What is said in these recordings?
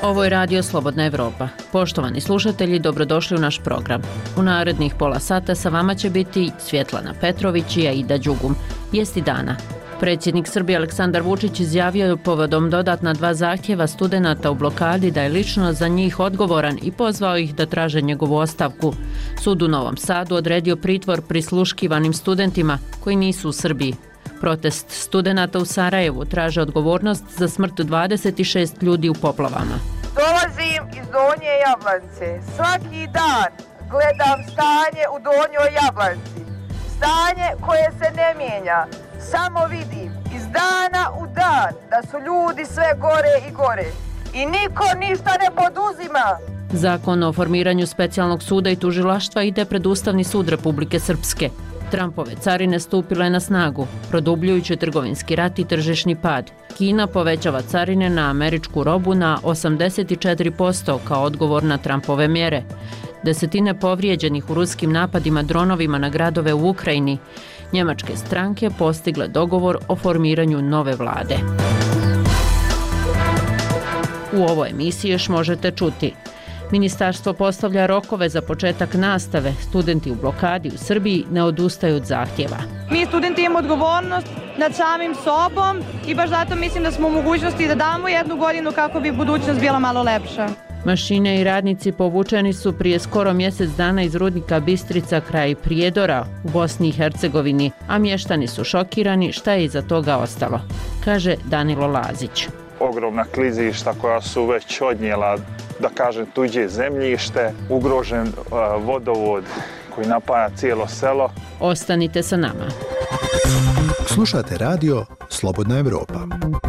Ovo je Radio Slobodna Evropa. Poštovani slušatelji, dobrodošli u naš program. U narednih pola sata sa vama će biti Svjetlana Petrović i Aida Đugum. Vijesti dana. Predsjednik Srbije Aleksandar Vučić izjavio je povodom dodatna 2 zahtjeva studenata u blokadi da je lično za njih odgovoran i pozvao ih da traže njegovu ostavku. Sud u Novom Sadu odredio pritvor prisluškivanim studentima koji nisu u Srbiji. Protest studenata u Sarajevu traže odgovornost za smrt 26 ljudi u poplavama. Dolazim iz Donje Jablance. Svaki dan gledam stanje u Donjoj Jablanci. Stanje koje se ne mijenja. Samo vidim iz dana u dan da su ljudi sve gore i gore. I niko ništa ne poduzima. Zakon o formiranju specijalnog suda i tužilaštva ide pred Ustavni sud Republike Srpske. Trumpove carine stupile na snagu, produbljujući trgovinski rat i tržišni pad. Kina povećava carine na američku robu na 84% kao odgovor na Trumpove mjere. Desetine povrijeđenih u ruskim napadima dronovima na gradove u Ukrajini. Njemačke stranke postigle dogovor o formiranju nove vlade. U ovoj emisiji još možete čuti: Ministarstvo postavlja rokove za početak nastave. Studenti u blokadi u Srbiji ne odustaju od zahtjeva. Mi studenti imamo odgovornost nad samim sobom i baš zato mislim da smo u mogućnosti da damo 1 godinu kako bi budućnost bila malo lepša. Mašine i radnici povučeni su prije skoro mjesec dana iz rudnika Bistrica kraj Prijedora u Bosni i Hercegovini, a mještani su šokirani šta je iza toga ostalo, kaže Danilo Lazić. Ogromna klizišta koja su već odnijela, da kažem, tuđe zemljište, ugrožen vodovod koji napaja cijelo selo. Ostanite sa nama. Slušate radio Slobodna Evropa.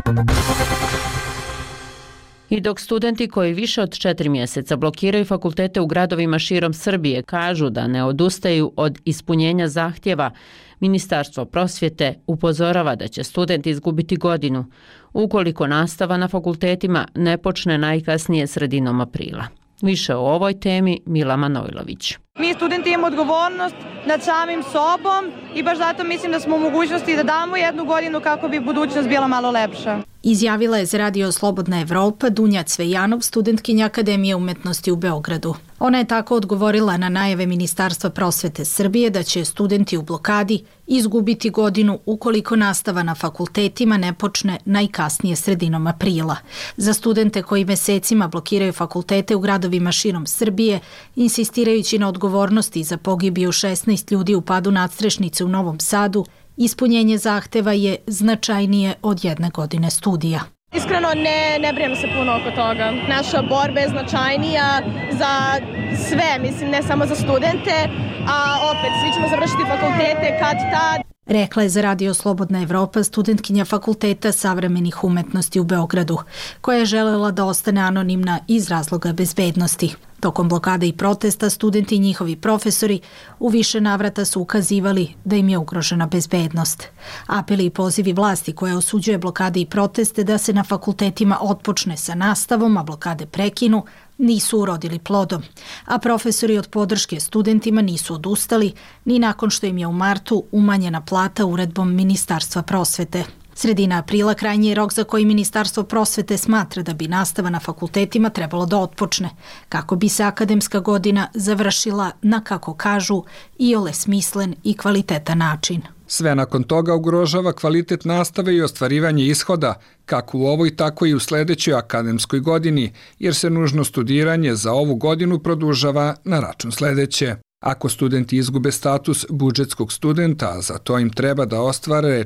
I dok studenti koji više od 4 mjeseca blokiraju fakultete u gradovima širom Srbije kažu da ne odustaju od ispunjenja zahtjeva, Ministarstvo prosvjete upozorava da će studenti izgubiti godinu ukoliko nastava na fakultetima ne počne najkasnije sredinom aprila. Više o ovoj temi Mila Manojlović. Mi studenti imamo odgovornost nad samim sobom i baš zato mislim da smo u mogućnosti da damo 1 godinu kako bi budućnost bila malo lepša. Izjavila je za Radio Slobodna Evropa Dunja Cvejanov, studentkinja Akademije umetnosti u Beogradu. Ona je tako odgovorila na najave Ministarstva prosvete Srbije da će studenti u blokadi izgubiti godinu ukoliko nastava na fakultetima ne počne najkasnije sredinom aprila. Za studente koji mesecima blokiraju fakultete u gradovima širom Srbije, insistirajući na odgovornosti za pogibiju 16 ljudi u padu nadstrešnice u Novom Sadu, ispunjenje zahteva je značajnije od 1 godine studija. Iskreno ne brijem se puno oko toga. Naša borba je značajnija za sve, mislim, ne samo za studente, a opet svi ćemo završiti fakultete kad tad. Rekla je za Radio Slobodna Evropa studentkinja Fakulteta savremenih umetnosti u Beogradu, koja je želela da ostane anonimna iz razloga bezbednosti. Tokom blokade i protesta studenti i njihovi profesori u više navrata su ukazivali da im je ugrožena bezbednost. Apeli i pozivi vlasti koja osuđuje blokade i proteste da se na fakultetima otpočne sa nastavom, a blokade prekinu, nisu urodili plodom, a profesori od podrške studentima nisu odustali ni nakon što im je u martu umanjena plata uredbom Ministarstva prosvete. Sredina aprila krajnji je rok za koji Ministarstvo prosvete smatra da bi nastava na fakultetima trebalo da otpočne, kako bi se akademska godina završila na, kako kažu, iole smislen i kvalitetan način. Sve nakon toga ugrožava kvalitet nastave i ostvarivanje ishoda, kako u ovoj, tako i u sljedećoj akademskoj godini, jer se nužno studiranje za ovu godinu produžava na račun sljedeće. Ako studenti izgube status budžetskog studenta, a za to im treba da ostvare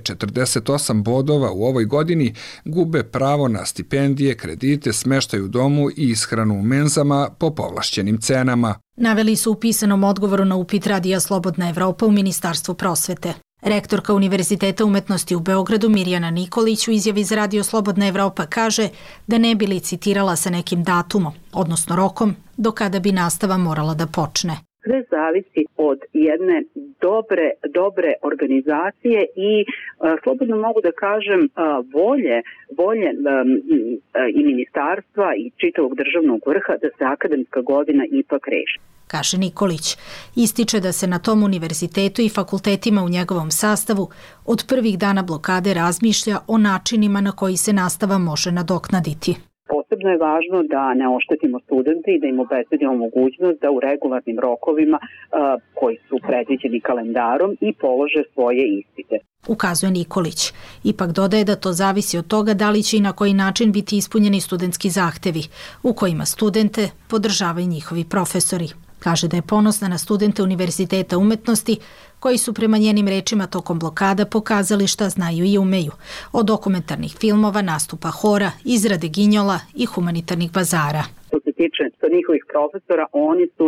48 bodova u ovoj godini, gube pravo na stipendije, kredite, smještaj u domu i ishranu u menzama po povlašćenim cenama. Naveli su u pisanom odgovoru na upit Radija Slobodna Evropa u Ministarstvu prosvete. Rektorka Univerziteta umetnosti u Beogradu Mirjana Nikolić u izjavi za Radio Slobodna Evropa kaže da ne bi licitirala sa nekim datumom, odnosno rokom, do kada bi nastava morala da počne. Sve zavisi od jedne dobre organizacije i slobodno mogu da kažem volje i ministarstva i čitavog državnog vrha da se akademska godina ipak reši. Kaže Nikolić. Ističe da se na tom univerzitetu i fakultetima u njegovom sastavu od prvih dana blokade razmišlja o načinima na koji se nastava može nadoknaditi. Posebno Posebno je važno da ne oštetimo studente i da im obezbedimo mogućnost da u regularnim rokovima koji su predviđeni kalendarom i polože svoje ispite. Ukazuje Nikolić. Ipak dodaje da to zavisi od toga da li će i na koji način biti ispunjeni studentski zahtevi, u kojima studente podržavaju njihovi profesori. Kaže da je ponosna na studente Univerziteta umetnosti koji su prema njenim rečima tokom blokada pokazali šta znaju i umeju. Od dokumentarnih filmova, nastupa hora, izrade ginjola i humanitarnih bazara. Što se tiče njihovih profesora, oni su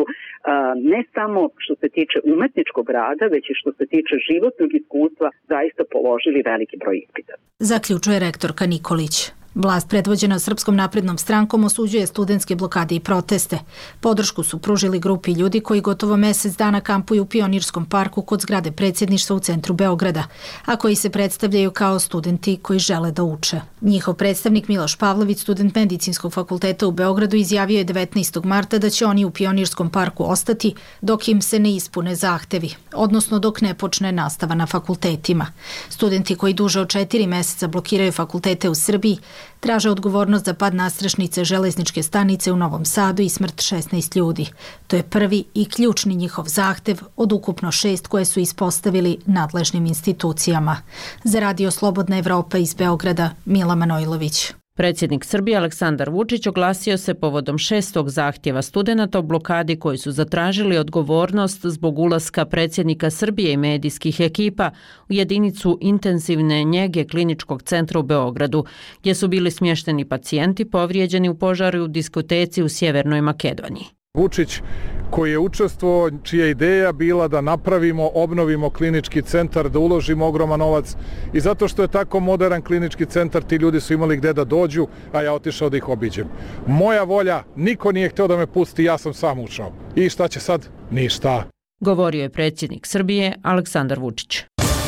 ne samo što se tiče umetničkog rada, već i što se tiče životnog iskustva zaista položili veliki broj ispita. Zaključuje rektorka Nikolić. Vlast predvođena Srpskom naprednom strankom osuđuje studentske blokade i proteste. Podršku su pružili grupi ljudi koji gotovo mesec dana kampuju u Pionirskom parku kod zgrade predsjedništva u centru Beograda, a koji se predstavljaju kao studenti koji žele da uče. Njihov predstavnik Miloš Pavlović, student Medicinskog fakulteta u Beogradu, izjavio je 19. marta da će oni u Pionirskom parku ostati dok im se ne ispune zahtevi, odnosno dok ne počne nastava na fakultetima. Studenti koji duže od 4 meseca blokiraju fakultete u Srbiji traže odgovornost za pad nadstrešnice železničke stanice u Novom Sadu i smrt 16 ljudi. To je prvi i ključni njihov zahtev od ukupno 6 koje su ispostavili nadležnim institucijama. Za Radio Slobodna Evropa iz Beograda, Mila Manojlović. Predsjednik Srbije Aleksandar Vučić oglasio se povodom 6. zahtjeva studenata u blokadi koji su zatražili odgovornost zbog ulaska predsjednika Srbije i medijskih ekipa u jedinicu intenzivne njege Kliničkog centra u Beogradu, gdje su bili smješteni pacijenti povrijeđeni u požaru u diskoteci u Sjevernoj Makedoniji. Vučić koji je učestvovao, čija ideja bila da napravimo, obnovimo klinički centar, da uložimo ogroman novac i zato što je tako modern klinički centar, ti ljudi su imali gde da dođu, a ja otišao da ih obiđem. Moja volja, niko nije hteo da me pusti, ja sam sam ušao. I šta će sad? Ništa. Govorio je predsjednik Srbije Aleksandar Vučić.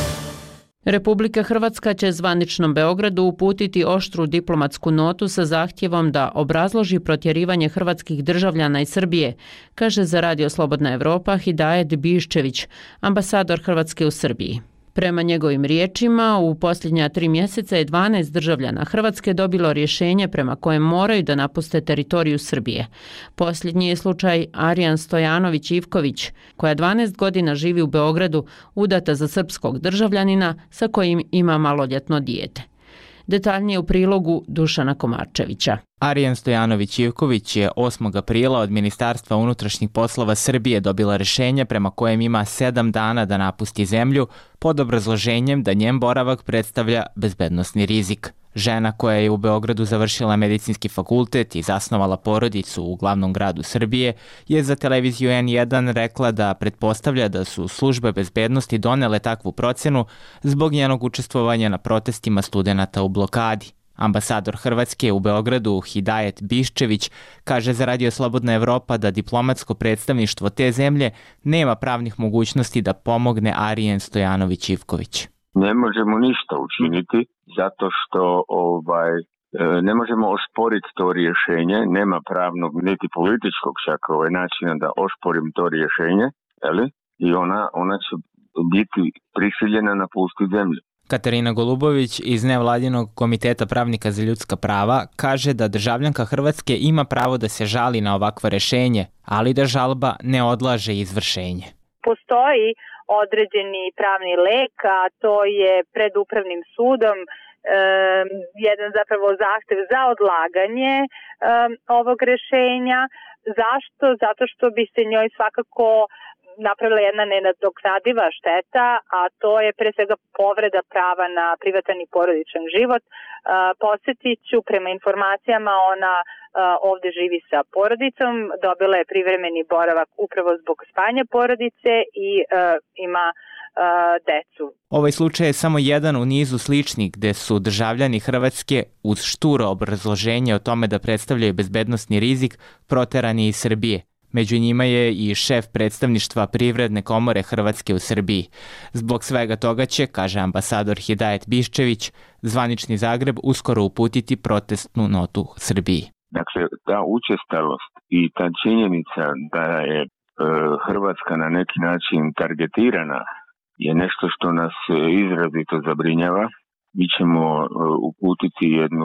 Republika Hrvatska će zvaničnom Beogradu uputiti oštru diplomatsku notu sa zahtjevom da obrazloži protjerivanje hrvatskih državljana iz Srbije, kaže za Radio Slobodna Evropa Hidajet Biščević, ambasador Hrvatske u Srbiji. Prema njegovim riječima, u posljednja 3 mjeseca je 12 državljana Hrvatske dobilo rješenje prema kojem moraju da napuste teritoriju Srbije. Posljednji je slučaj Arijan Stojanović-Ivković, koja 12 godina živi u Beogradu, udata za srpskog državljanina sa kojim ima maloljetno dijete. Detaljnije u prilogu Dušana Komarčevića. Arijan Stojanović-Ivković je 8. aprila od Ministarstva unutrašnjih poslova Srbije dobila rješenje prema kojem ima 7 dana da napusti zemlju pod obrazloženjem da njen boravak predstavlja bezbednosni rizik. Žena koja je u Beogradu završila medicinski fakultet i zasnovala porodicu u glavnom gradu Srbije je za televiziju N1 rekla da pretpostavlja da su službe bezbednosti donele takvu procenu zbog njenog učestvovanja na protestima studenata u blokadi. Ambasador Hrvatske u Beogradu Hidajet Biščević kaže za Radio Slobodna Evropa da diplomatsko predstavništvo te zemlje nema pravnih mogućnosti da pomogne Arijan Stojanović-Ivković. Ne možemo ništa učiniti zato što ne možemo osporiti to rješenje, nema pravnog niti političkog čak načina da osporim to rješenje, i ona će biti prisiljena napustiti zemlju. Katarina Golubović iz Nevladinog komiteta pravnika za ljudska prava kaže da državljanka Hrvatske ima pravo da se žali na ovakvo rješenje, ali da žalba ne odlaže izvršenje. Postoji određeni pravni lek, a to je pred upravnim sudom jedan zapravo zahtev za odlaganje ovog rješenja. Zašto? Zato što bi se njoj svakako napravila jedna nenadoknadiva šteta, a to je pre svega povreda prava na privatan i porodičan život. Podsjetit ću, prema informacijama ona ovdje živi sa porodicom, dobila je privremeni boravak upravo zbog spajanja porodice i ima decu. Ovaj slučaj je samo jedan u nizu sličnih gde su državljani Hrvatske uz šturo obrazloženje o tome da predstavljaju bezbednosni rizik proterani iz Srbije. Među njima je i šef predstavništva Privredne komore Hrvatske u Srbiji. Zbog svega toga će, kaže ambasador Hidajet Biščević, zvanični Zagreb uskoro uputiti protestnu notu Srbiji. Dakle, ta učestalost i ta činjenica da je Hrvatska na neki način targetirana je nešto što nas izrazito zabrinjava. Mi ćemo uputiti jednu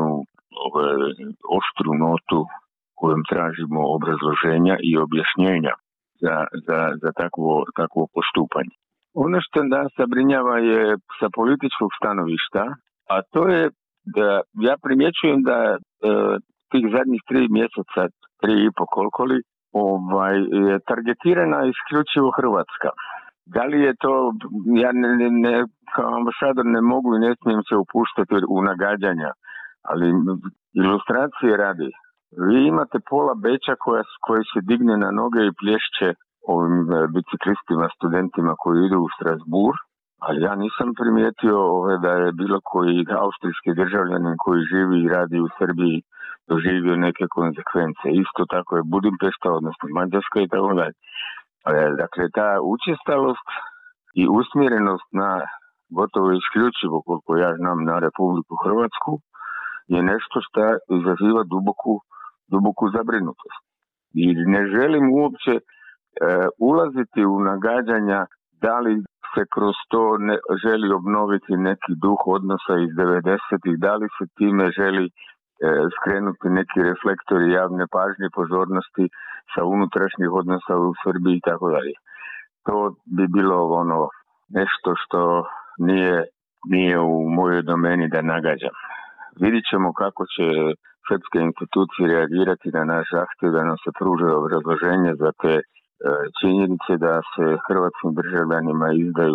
oštru notu kojom tražimo obrazloženja i objašnjenja za takvo postupanje. Ono što nas zabrinjava je sa političkog stanovišta, a to je da ja primjećujem da tih zadnjih 3 mjeseca, 3,5 koliko li, je targetirana isključivo Hrvatska. Da li je to, ja ne kao ambasador ne mogu i ne smijem se upuštati u nagađanja, ali ilustracije radi. Vi imate pola Beča koji se digne na noge i plješće ovim biciklistima, studentima koji idu u Strasbourg, ali ja nisam primijetio da je bilo koji austrijski državljanin koji živi i radi u Srbiji doživio neke konsekvence. Isto tako je Budimpešta, odnosno Mađarska i tako dalje. Dakle, ta učestalost i usmjerenost na gotovo isključivo, koliko ja znam, na Republiku Hrvatsku je nešto što izaziva duboku zabrinutost. I ne želim uopće ulaziti u nagađanja da li se kroz to želi obnoviti neki duh odnosa iz 90-ih, da li se time želi skrenuti neki reflektori javne pažnje, pozornosti sa unutrašnjih odnosa u Srbiji i tako dalje. To bi bilo nešto što nije u mojoj domeni da nagađam. Vidit ćemo kako će srpske institucije reagirati na naš zahtjev da nam se pruže obrazloženje za te činjenice da se hrvatskim državljanima izdaju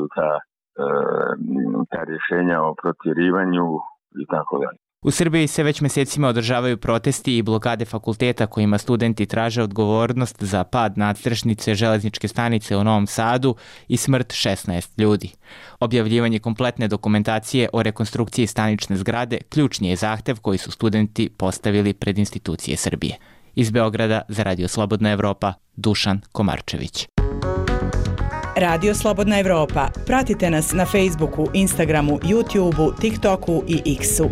ta rješenja o protjerivanju i tako dalje. U Srbiji se već mjesecima održavaju protesti i blokade fakulteta kojima studenti traže odgovornost za pad nadstrešnice železničke stanice u Novom Sadu i smrt 16 ljudi. Objavljivanje kompletne dokumentacije o rekonstrukciji stanične zgrade ključni je zahtev koji su studenti postavili pred institucije Srbije. Iz Beograda za Radio Slobodna Evropa, Dušan Komarčević. Radio Slobodna Evropa. Pratite nas na Facebooku, Instagramu, YouTubeu, TikToku i X-u.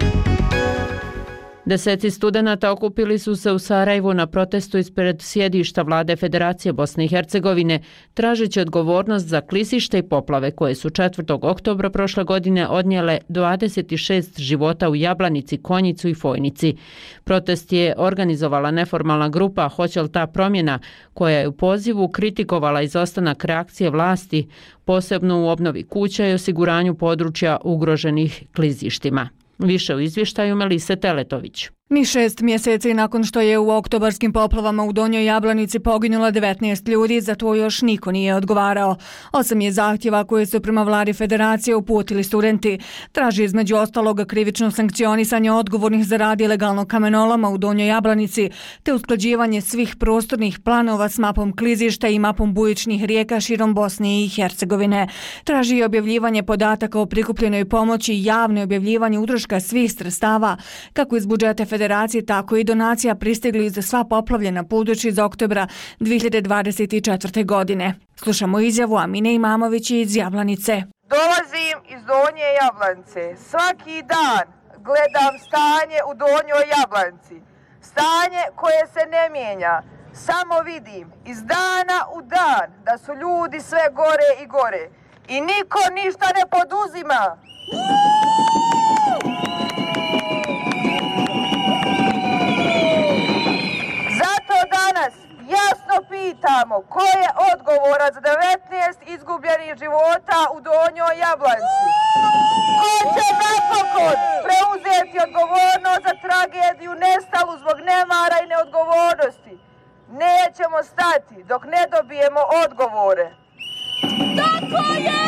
Deseci studenata okupili su se u Sarajevu na protestu ispred sjedišta vlade Federacije Bosne i Hercegovine, tražeći odgovornost za klisište i poplave koje su 4. oktobra prošle godine odnijele 26 života u Jablanici, Konjicu i Fojnici. Protest je organizovala neformalna grupa Hoće li ta promjena, koja je u pozivu kritikovala izostanak reakcije vlasti, posebno u obnovi kuća i osiguranju područja ugroženih klizištima. Više u izvještaju Melise Teletović. Ni 6 mjeseci nakon što je u oktobarskim poplavama u Donjoj Jablanici poginulo 19 ljudi, za to još niko nije odgovarao. 8 je zahtjeva koje su prema vladi Federacije uputili studenti. Traži između ostaloga krivično sankcionisanje odgovornih za rad ilegalnog kamenoloma u Donjoj Jablanici, te usklađivanje svih prostornih planova s mapom klizišta i mapom bujičnih rijeka širom Bosne i Hercegovine. Traži i objavljivanje podataka o prikupljenoj pomoći i javno objavljivanje utroška svih sredstava, kako iz budžeta Federacije, tako i donacija pristigli za sva poplavljena područja iz oktobra 2024. godine. Slušamo izjavu Amine Imamović iz Jablanice. Dolazim iz Donje Jablanice. Svaki dan gledam stanje u Donjoj Jablanici. Stanje koje se ne mijenja. Samo vidim iz dana u dan da su ljudi sve gore i gore. I niko ništa ne poduzima. Zato danas jasno pitamo ko je odgovoran za 19 izgubljenih života u Donjoj Jablanici. Ko će napokon preuzeti odgovornost za tragediju nestalu zbog nemara i neodgovornosti? Nećemo stati dok ne dobijemo odgovore. Tako je!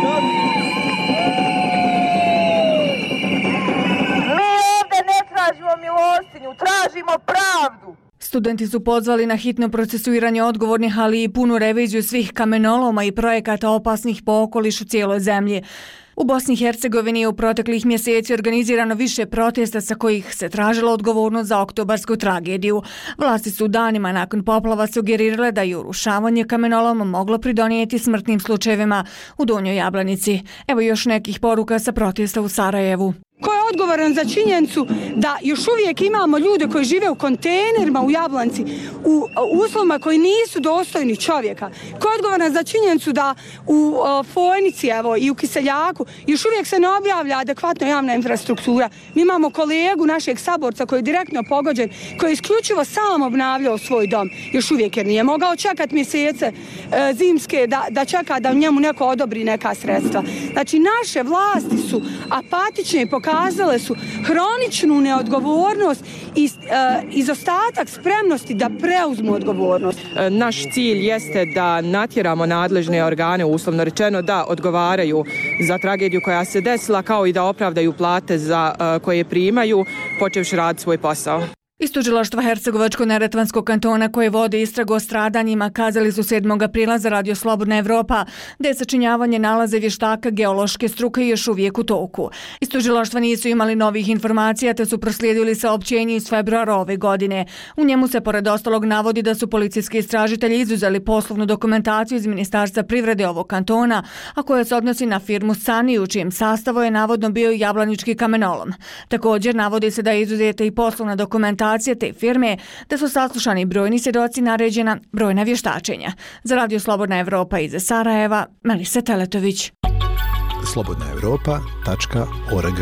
Mi ovdje ne tražimo milostinju, tražimo pravdu. Studenti su pozvali na hitno procesuiranje odgovornih, ali i punu reviziju svih kamenoloma i projekata opasnih po okoliš u cijeloj zemlji. U Bosni i Hercegovini je u proteklih mjeseci organizirano više protesta sa kojih se tražila odgovornost za oktobarsku tragediju. Vlasti su danima nakon poplava sugerirale da je urušavanje kamenoloma moglo pridonijeti smrtnim slučajevima u Donjoj Jablanici. Evo još nekih poruka sa protesta u Sarajevu. Ko je odgovoran za činjenicu da još uvijek imamo ljude koji žive u kontejnerima u Jablanci, u uslovima koji nisu dostojni čovjeka? Ko je odgovoran za činjenicu da u Fojnici i u Kiseljaku još uvijek se ne objavlja adekvatno javna infrastruktura? Mi imamo kolegu našeg saborca koji je direktno pogođen, koji je isključivo sam obnavljao svoj dom, još uvijek jer nije mogao čekati mjesece zimske da čeka da njemu neko odobri neka sredstva. Znači, naše vlasti su apatične i pokazale su hroničnu neodgovornost i izostatak spremnosti da preuzmu odgovornost. Naš cilj jeste da natjeramo nadležne organe, uslovno rečeno, da odgovaraju za tragediju koja se desila, kao i da opravdaju plate za koje primaju, počevši raditi svoj posao. Iz tužilaštva Hercegovačko-neretvanskog kantona koje vode istragu o stradanjima kazali su 7. aprila za Radio Slobodna Evropa da je sačinjavanje nalaza vještaka geološke struke još uvijek u toku. Iz tužilaštva nisu imali novih informacija te su proslijedili saopćenje iz februara ove godine. U njemu se pored ostalog navodi da su policijski istražitelji izuzeli poslovnu dokumentaciju iz Ministarstva privrede ovog kantona, a koja se odnosi na firmu Sani, u čijem sastavu je navodno bio i jablanički kamenolom. Također navodi se da je izuzeta i poslovna dokumentacija te firme, da su saslušani brojni svjedoci, naređena brojna vještačenja. Za Radio Slobodna Evropa iz Sarajeva, Melisa Teletović. slobodnaevropa.org.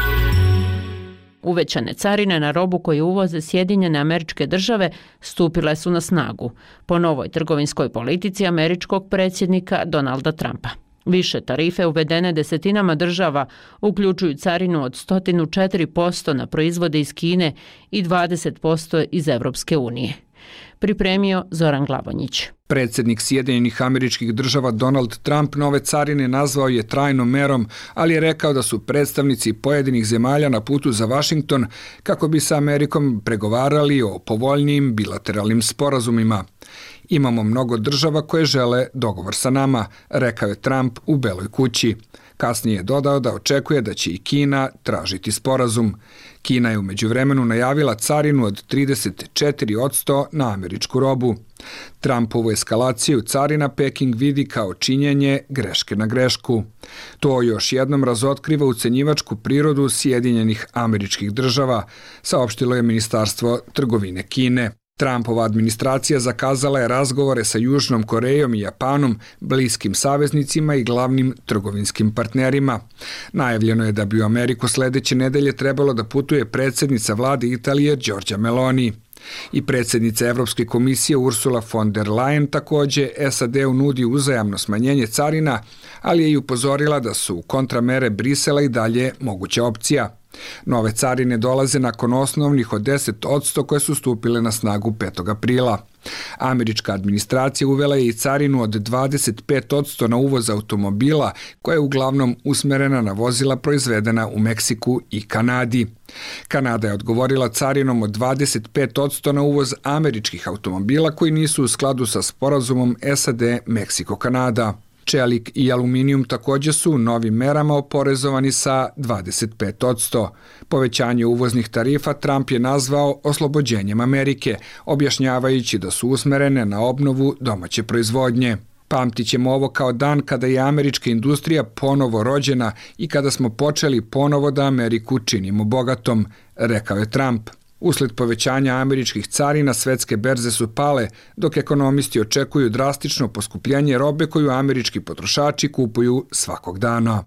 Uvećane carine na robu koju uvoze Sjedinjene Američke Države stupile su na snagu po novoj trgovinskoj politici američkog predsjednika Donalda Trumpa. Više tarife uvedene desetinama država uključuju carinu od 104% na proizvode iz Kine i 20% iz Evropske unije. Pripremio Zoran Glavonjić. Predsjednik Sjedinjenih Američkih Država Donald Trump nove carine nazvao je trajnom merom, ali je rekao da su predstavnici pojedinih zemalja na putu za Washington kako bi sa Amerikom pregovarali o povoljnijim bilateralnim sporazumima. Imamo mnogo država koje žele dogovor sa nama, rekao je Trump u Beloj kući. Kasnije je dodao da očekuje da će i Kina tražiti sporazum. Kina je u međuvremenu najavila carinu od 34% na američku robu. Trumpovu eskalaciju carina Peking vidi kao činjenje greške na grešku. To još jednom razotkriva ucenjivačku prirodu Sjedinjenih Američkih Država, saopštilo je Ministarstvo trgovine Kine. Trumpova administracija zakazala je razgovore sa Južnom Korejom i Japanom, bliskim saveznicima i glavnim trgovinskim partnerima. Najavljeno je da bi u Ameriku sljedeće nedelje trebalo da putuje predsjednica vlade Italije Giorgia Meloni. I predsjednica Evropske komisije Ursula von der Leyen također SAD-u nudi uzajamno smanjenje carina, ali je i upozorila da su kontramere Brisela i dalje moguća opcija. Nove carine dolaze nakon osnovnih od 10% koje su stupile na snagu 5. aprila. Američka administracija uvela je i carinu od 25% na uvoz automobila, koja je uglavnom usmerena na vozila proizvedena u Meksiku i Kanadi. Kanada je odgovorila carinom od 25% na uvoz američkih automobila koji nisu u skladu sa sporazumom SAD-Meksiko-Kanada. Čelik i aluminijum također su u novim merama oporezovani sa 25%. Povećanje uvoznih tarifa Trump je nazvao oslobođenjem Amerike, objašnjavajući da su usmerene na obnovu domaće proizvodnje. Pamtit ćemo ovo kao dan kada je američka industrija ponovo rođena i kada smo počeli ponovo da Ameriku činimo bogatom, rekao je Trump. Usled povećanja američkih carina svetske berze su pale, dok ekonomisti očekuju drastično poskupljenje robe koju američki potrošači kupuju svakog dana.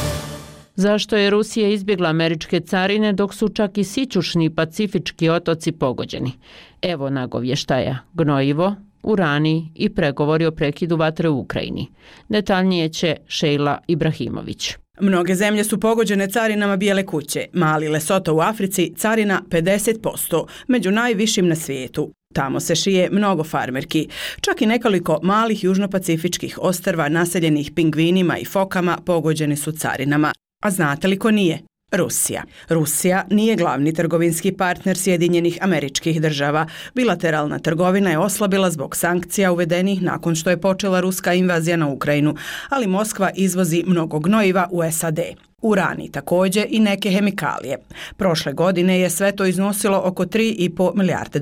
Zašto je Rusija izbjegla američke carine dok su čak i sićušni pacifički otoci pogođeni? Evo nagovještaja: gnojivo, urani i pregovori o prekidu vatre u Ukrajini. Detaljnije će Šejla Ibrahimović. Mnoge zemlje su pogođene carinama Bijele kuće. Mali Lesoto u Africi carina 50%, među najvišim na svijetu. Tamo se šije mnogo farmerki. Čak i nekoliko malih južnopacifičkih ostrva naseljenih pingvinima i fokama pogođeni su carinama. A znate li ko nije? Rusija. Rusija nije glavni trgovinski partner Sjedinjenih Američkih Država. Bilateralna trgovina je oslabila zbog sankcija uvedenih nakon što je počela ruska invazija na Ukrajinu, ali Moskva izvozi mnogo gnojiva u SAD. Urani također i neke hemikalije. Prošle godine je sve to iznosilo oko $3,5 milijarde.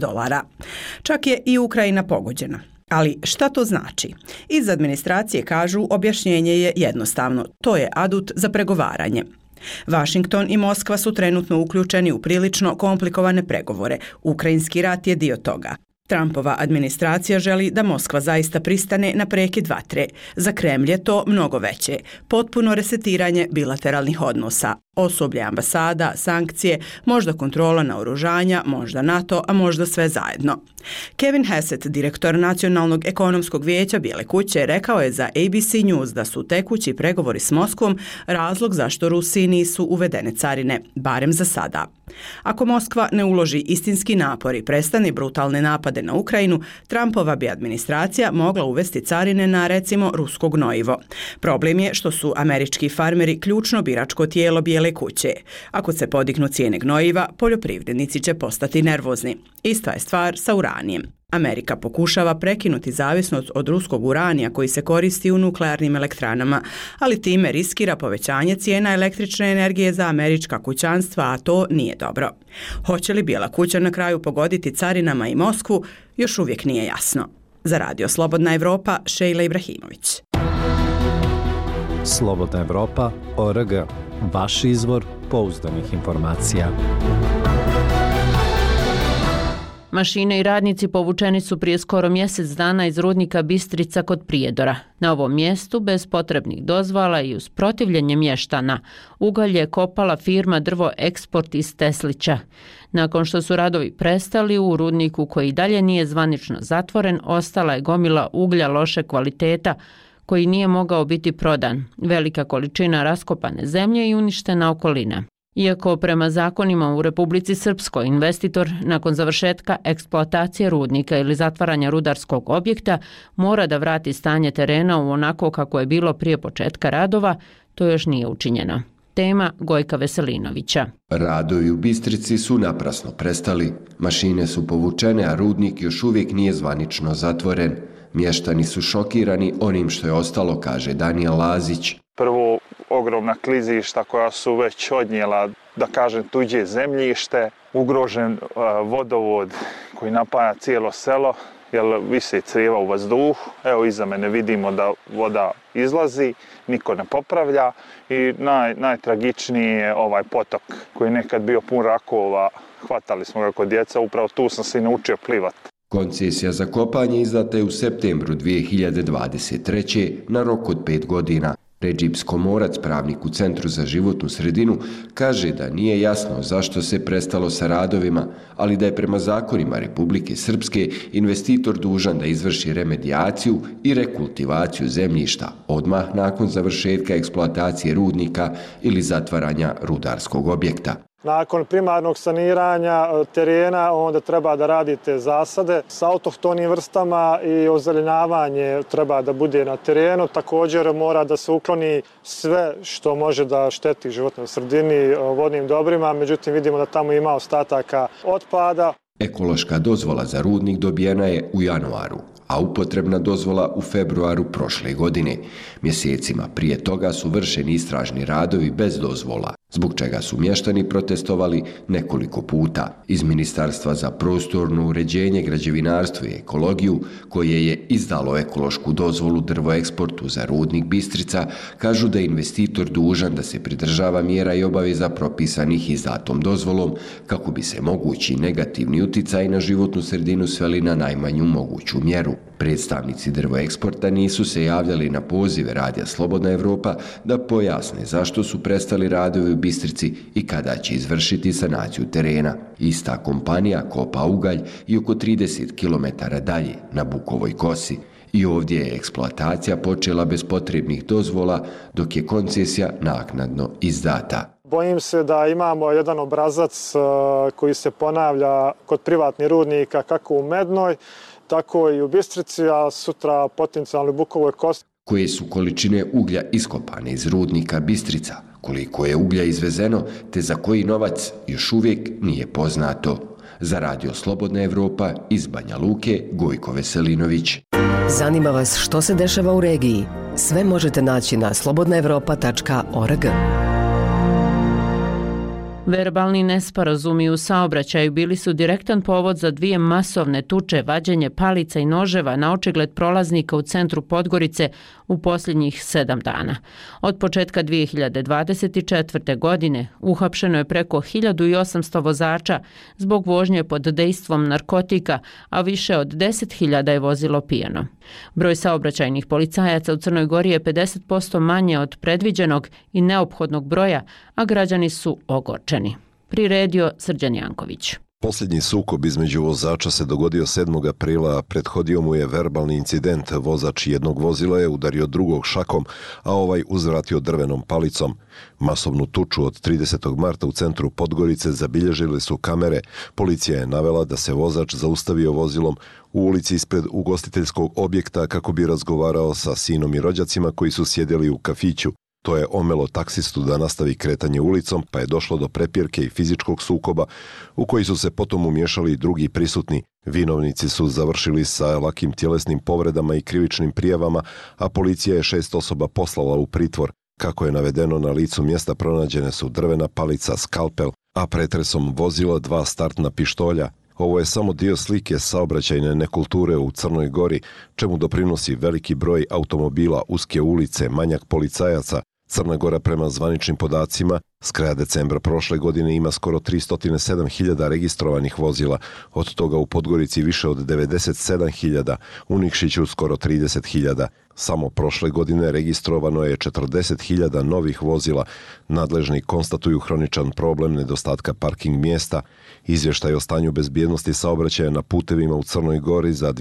Čak je i Ukrajina pogođena. Ali šta to znači? Iz administracije kažu objašnjenje je jednostavno. To je adut za pregovaranje. Vašington i Moskva su trenutno uključeni u prilično komplikovane pregovore. Ukrajinski rat je dio toga. Trumpova administracija želi da Moskva zaista pristane na prekid vatre. Za Kremlj je to mnogo veće. Potpuno resetiranje bilateralnih odnosa. Osoblje ambasada, sankcije, možda kontrola naoružanja, možda NATO, a možda sve zajedno. Kevin Hassett, direktor Nacionalnog ekonomskog vijeća Bijele kuće, rekao je za ABC News da su tekući pregovori s Moskvom razlog zašto Rusiji nisu uvedene carine, barem za sada. Ako Moskva ne uloži istinski napor i prestane brutalne napade na Ukrajinu, Trumpova bi administracija mogla uvesti carine na, recimo, rusko gnojivo. Problem je što su američki farmeri ključno biračko tijelo Bijele kuće. Ako se podignu cijene gnojiva, poljoprivrednici će postati nervozni. Ista je stvar sa uranijem. Amerika pokušava prekinuti zavisnost od ruskog uranija koji se koristi u nuklearnim elektranama, ali time riskira povećanje cijena električne energije za američka kućanstva, a to nije dobro. Hoće li Bijela kuća na kraju pogoditi carinama i Moskvu, još uvijek nije jasno. Za Radio Slobodna Evropa, Šejla Ibrahimović. Slobodna Evropa.org. Vaš izvor pouzdanih informacija. Mašine i radnici povučeni su prije skoro mjesec dana iz rudnika Bistrica kod Prijedora. Na ovom mjestu, bez potrebnih dozvala i uz protivljenje mještana, ugalj je kopala firma Drvo Eksport iz Teslića. Nakon što su radovi prestali, u rudniku koji i dalje nije zvanično zatvoren, ostala je gomila uglja loše kvaliteta koji nije mogao biti prodan, velika količina raskopane zemlje i uništena okolina. Iako prema zakonima u Republici Srpskoj investitor nakon završetka eksploatacije rudnika ili zatvaranja rudarskog objekta mora da vrati stanje terena u onako kako je bilo prije početka radova, to još nije učinjeno. Tema Gojka Veselinovića. Radovi u Bistrici su naprasno prestali. Mašine su povučene, a rudnik još uvijek nije zvanično zatvoren. Mještani su šokirani onim što je ostalo, kaže Danijel Lazić. Prvo, ogromna klizišta koja su već odnijela, da kažem, tuđe zemljište, ugrožen vodovod koji napaja cijelo selo, jer vise crijeva u vazduhu. Evo iza mene vidimo da voda izlazi, niko ne popravlja i najtragičniji je ovaj potok koji je nekad bio pun rakova. Hvatali smo ga kod djeca, upravo tu sam se i naučio plivati. Koncesija za kopanje izdata je u septembru 2023. na rok od 5 godina. Redžip Skomorac, pravnik u Centru za životnu sredinu, kaže da nije jasno zašto se prestalo sa radovima, ali da je prema zakonima Republike Srpske investitor dužan da izvrši remedijaciju i rekultivaciju zemljišta odmah nakon završetka eksploatacije rudnika ili zatvaranja rudarskog objekta. Nakon primarnog saniranja terena onda treba da radite zasade sa autohtonim vrstama i ozelenjavanje treba da bude na terenu. Također mora da se ukloni sve što može da šteti životnoj sredini, vodnim dobrima, međutim vidimo da tamo ima ostataka otpada. Ekološka dozvola za rudnik dobijena je u januaru, a upotrebna dozvola u februaru prošle godine. Mjesecima prije toga su vršeni istražni radovi bez dozvola, zbog čega su mještani protestovali nekoliko puta. Iz Ministarstva za prostorno uređenje, građevinarstvo i ekologiju, koje je izdalo ekološku dozvolu Drvo Eksportu za rudnik Bistrica, kažu da je investitor dužan da se pridržava mjera i obaveza propisanih izdatom dozvolom kako bi se mogući negativni uticaj na životnu sredinu sveli na najmanju moguću mjeru. Predstavnici Drvo Eksporta nisu se javljali na pozive Radija Slobodna Evropa da pojasne zašto su prestali radovi u Bistrici i kada će izvršiti sanaciju terena. Ista kompanija kopa ugalj i oko 30 km dalje na Bukovoj kosi. I ovdje je eksploatacija počela bez potrebnih dozvola, dok je koncesija naknadno izdata. Bojim se da imamo jedan obrazac koji se ponavlja kod privatnih rudnika kako u Mednoj, tako i u Bistrici, a sutra potencijalno u Bukovoj kosi. Koje su količine uglja iskopane iz rudnika Bistrica, koliko je uglja izvezeno, te za koji novac još uvijek nije poznato. Za Radio Slobodna Evropa iz Banja Luke, Gojko Veselinović. Zanima vas što se dešava u regiji? Sve možete naći na slobodnaevropa.org. Verbalni nesporazumi u saobraćaju bili su direktan povod za 2 masovne tuče, vađenje palica i noževa na očigled prolaznika u centru Podgorice u posljednjih 7 dana. Od početka 2024. godine uhapšeno je preko 1800 vozača zbog vožnje pod dejstvom narkotika, a više od 10.000 je vozilo pijano. Broj saobraćajnih policajaca u Crnoj Gori je 50% manje od predviđenog i neophodnog broja, a građani su ogorčeni. Priredio Srđan Janković. Posljednji sukob između vozača se dogodio 7. aprila, a prethodio mu je verbalni incident. Vozač jednog vozila je udario drugog šakom, a ovaj uzvratio drvenom palicom. Masovnu tuču od 30. marta u centru Podgorice zabilježile su kamere. Policija je navela da se vozač zaustavio vozilom u ulici ispred ugostiteljskog objekta kako bi razgovarao sa sinom i rođacima koji su sjedili u kafiću. To je omelo taksistu da nastavi kretanje ulicom, pa je došlo do prepirke i fizičkog sukoba u koji su se potom umiješali i drugi prisutni. Vinovnici su završili sa lakim tjelesnim povredama i krivičnim prijavama, a policija je 6 osoba poslala u pritvor. Kako je navedeno, na licu mjesta pronađene su drvena palica, skalpel, a pretresom vozila 2 startna pištolja. Ovo je samo dio slike saobraćajne nekulture u Crnoj Gori, čemu doprinosi veliki broj automobila, uske ulice, manjak policajaca. Crna Gora prema zvaničnim podacima s kraja decembra prošle godine ima skoro 307.000 registrovanih vozila, od toga u Podgorici više od 97.000, u Nikšiću skoro 30.000. Samo prošle godine registrovano je 40.000 novih vozila. Nadležni konstatuju hroničan problem nedostatka parking mjesta. Izvještaj o stanju bezbjednosti saobraćaja na putevima u Crnoj Gori za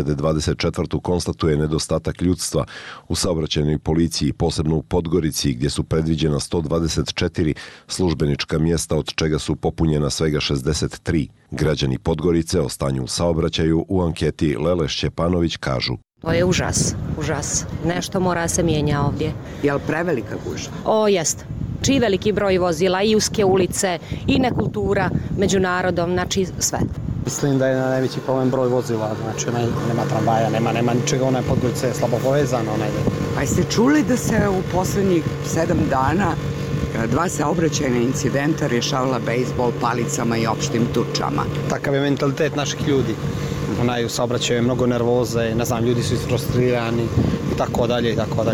2024. konstatuje nedostatak ljudstva u saobraćajnoj policiji, posebno u Podgorici, gdje su predviđena 124 službenička mjesta, od čega su popunjena svega 63. Građani Podgorice o stanju u saobraćaju u anketi Lele Šćepanović kažu: To je užas, užas. Nešto mora se mijenja ovdje. Je li prevelika gužva? O, jest. Či veliki broj vozila, i uske ulice, i nekultura među narodom, znači sve. Mislim da je najveći problem broj vozila, znači nema tramvaja, nema ničega, ona je Podgorica je slabo povezana. A jeste čuli da se u poslednjih 7 dana 2 saobraćajna incidenta rješavala bejsbol palicama i opštim tučama? Takav je mentalitet naših ljudi. U saobraćaju je mnogo nervoze, ne znam, ljudi su isfrustrirani i tako dalje.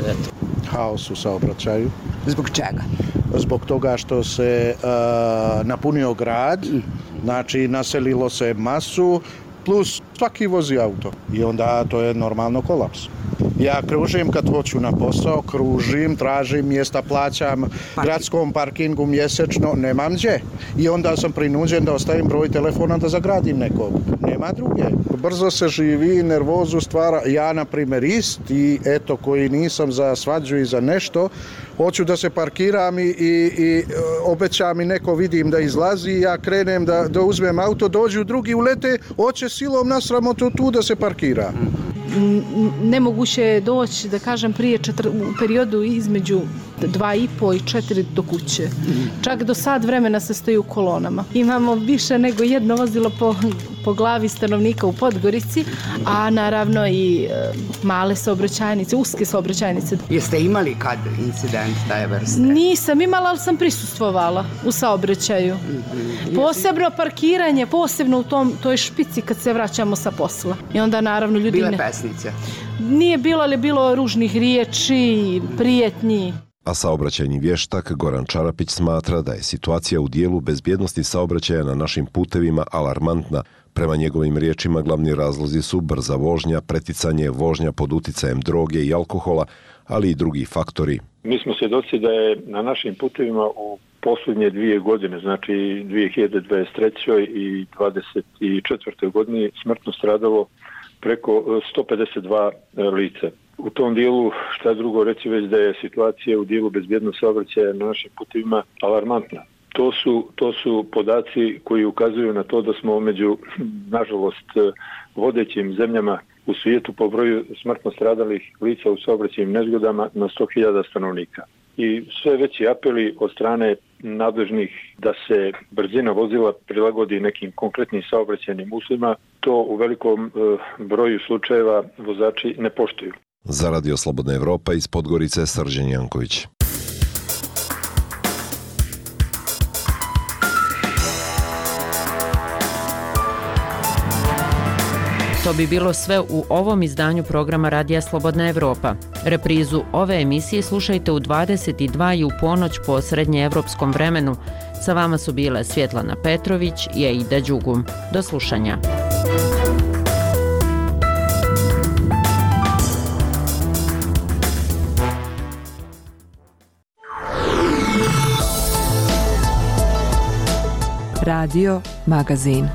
Haos u saobraćaju. Zbog čega? Zbog toga što se napunio grad, znači naselilo se masu, plus svaki vozi auto i onda to je normalno kolaps. Ja kružim kad hoću na posao, tražim mjesta, plaćam gradskom parkingu mjesečno, nemam gdje. I onda sam prinuđen da ostavim broj telefona da zagradim nekog. Nema druge. Brzo se živi, nervozu stvara. Ja, na primjer, i eto, koji nisam za svađu i za nešto, hoću da se parkiram i obeća mi neko, vidim da izlazi, ja krenem da uzmem auto, dođu drugi, ulete, hoće silom na sramotu tu da se parkira. Nemoguće je doći, da kažem, u periodu između 2,5 i 4 do kuće. Čak do sat vremena se stoji u kolonama. Imamo više nego jedno vozilo po glavi stanovnika u Podgorici, a naravno i male saobraćajnice, uske saobraćajnice. Jeste imali kad incident taj vrste? Nisam imala, ali sam prisustvovala u saobraćaju. Posebno parkiranje, posebno u toj špici kad se vraćamo sa posla. I onda naravno ljudi... Bile pesnice? Nije bilo, ali je bilo ružnih riječi, prijetnji. A saobraćajni vještak Goran Čarapić smatra da je situacija u dijelu bezbjednosti saobraćaja na našim putevima alarmantna. Prema njegovim riječima glavni razlozi su brza vožnja, preticanje, vožnja pod uticajem droge i alkohola, ali i drugi faktori. Mi smo svjedoci da je na našim putevima u posljednje 2 godine, znači 2023. i 2024. godini smrtno stradalo preko 152 lica. U tom dijelu, šta drugo reći, već da je situacija u dijelu bezbjednosti saobraćaja na našim putevima alarmantna. To su podaci koji ukazuju na to da smo među, nažalost, vodećim zemljama u svijetu po broju smrtno stradalih lica u saobraćajnim nezgodama na 100.000 stanovnika. I sve veći apeli od strane nadležnih da se brzina vozila prilagodi nekim konkretnim saobraćajnim uslovima, to u velikom broju slučajeva vozači ne poštuju. Za Radio Slobodna Evropa iz Podgorice, Srđan Janković. To bi bilo sve u ovom izdanju programa Radija Slobodna Evropa. Reprizu ove emisije slušajte u 22 i u ponoć po srednjeevropskom vremenu. Sa vama su bile Svjetlana Petrović i Aida Đugum. Do slušanja. Radio Magazin.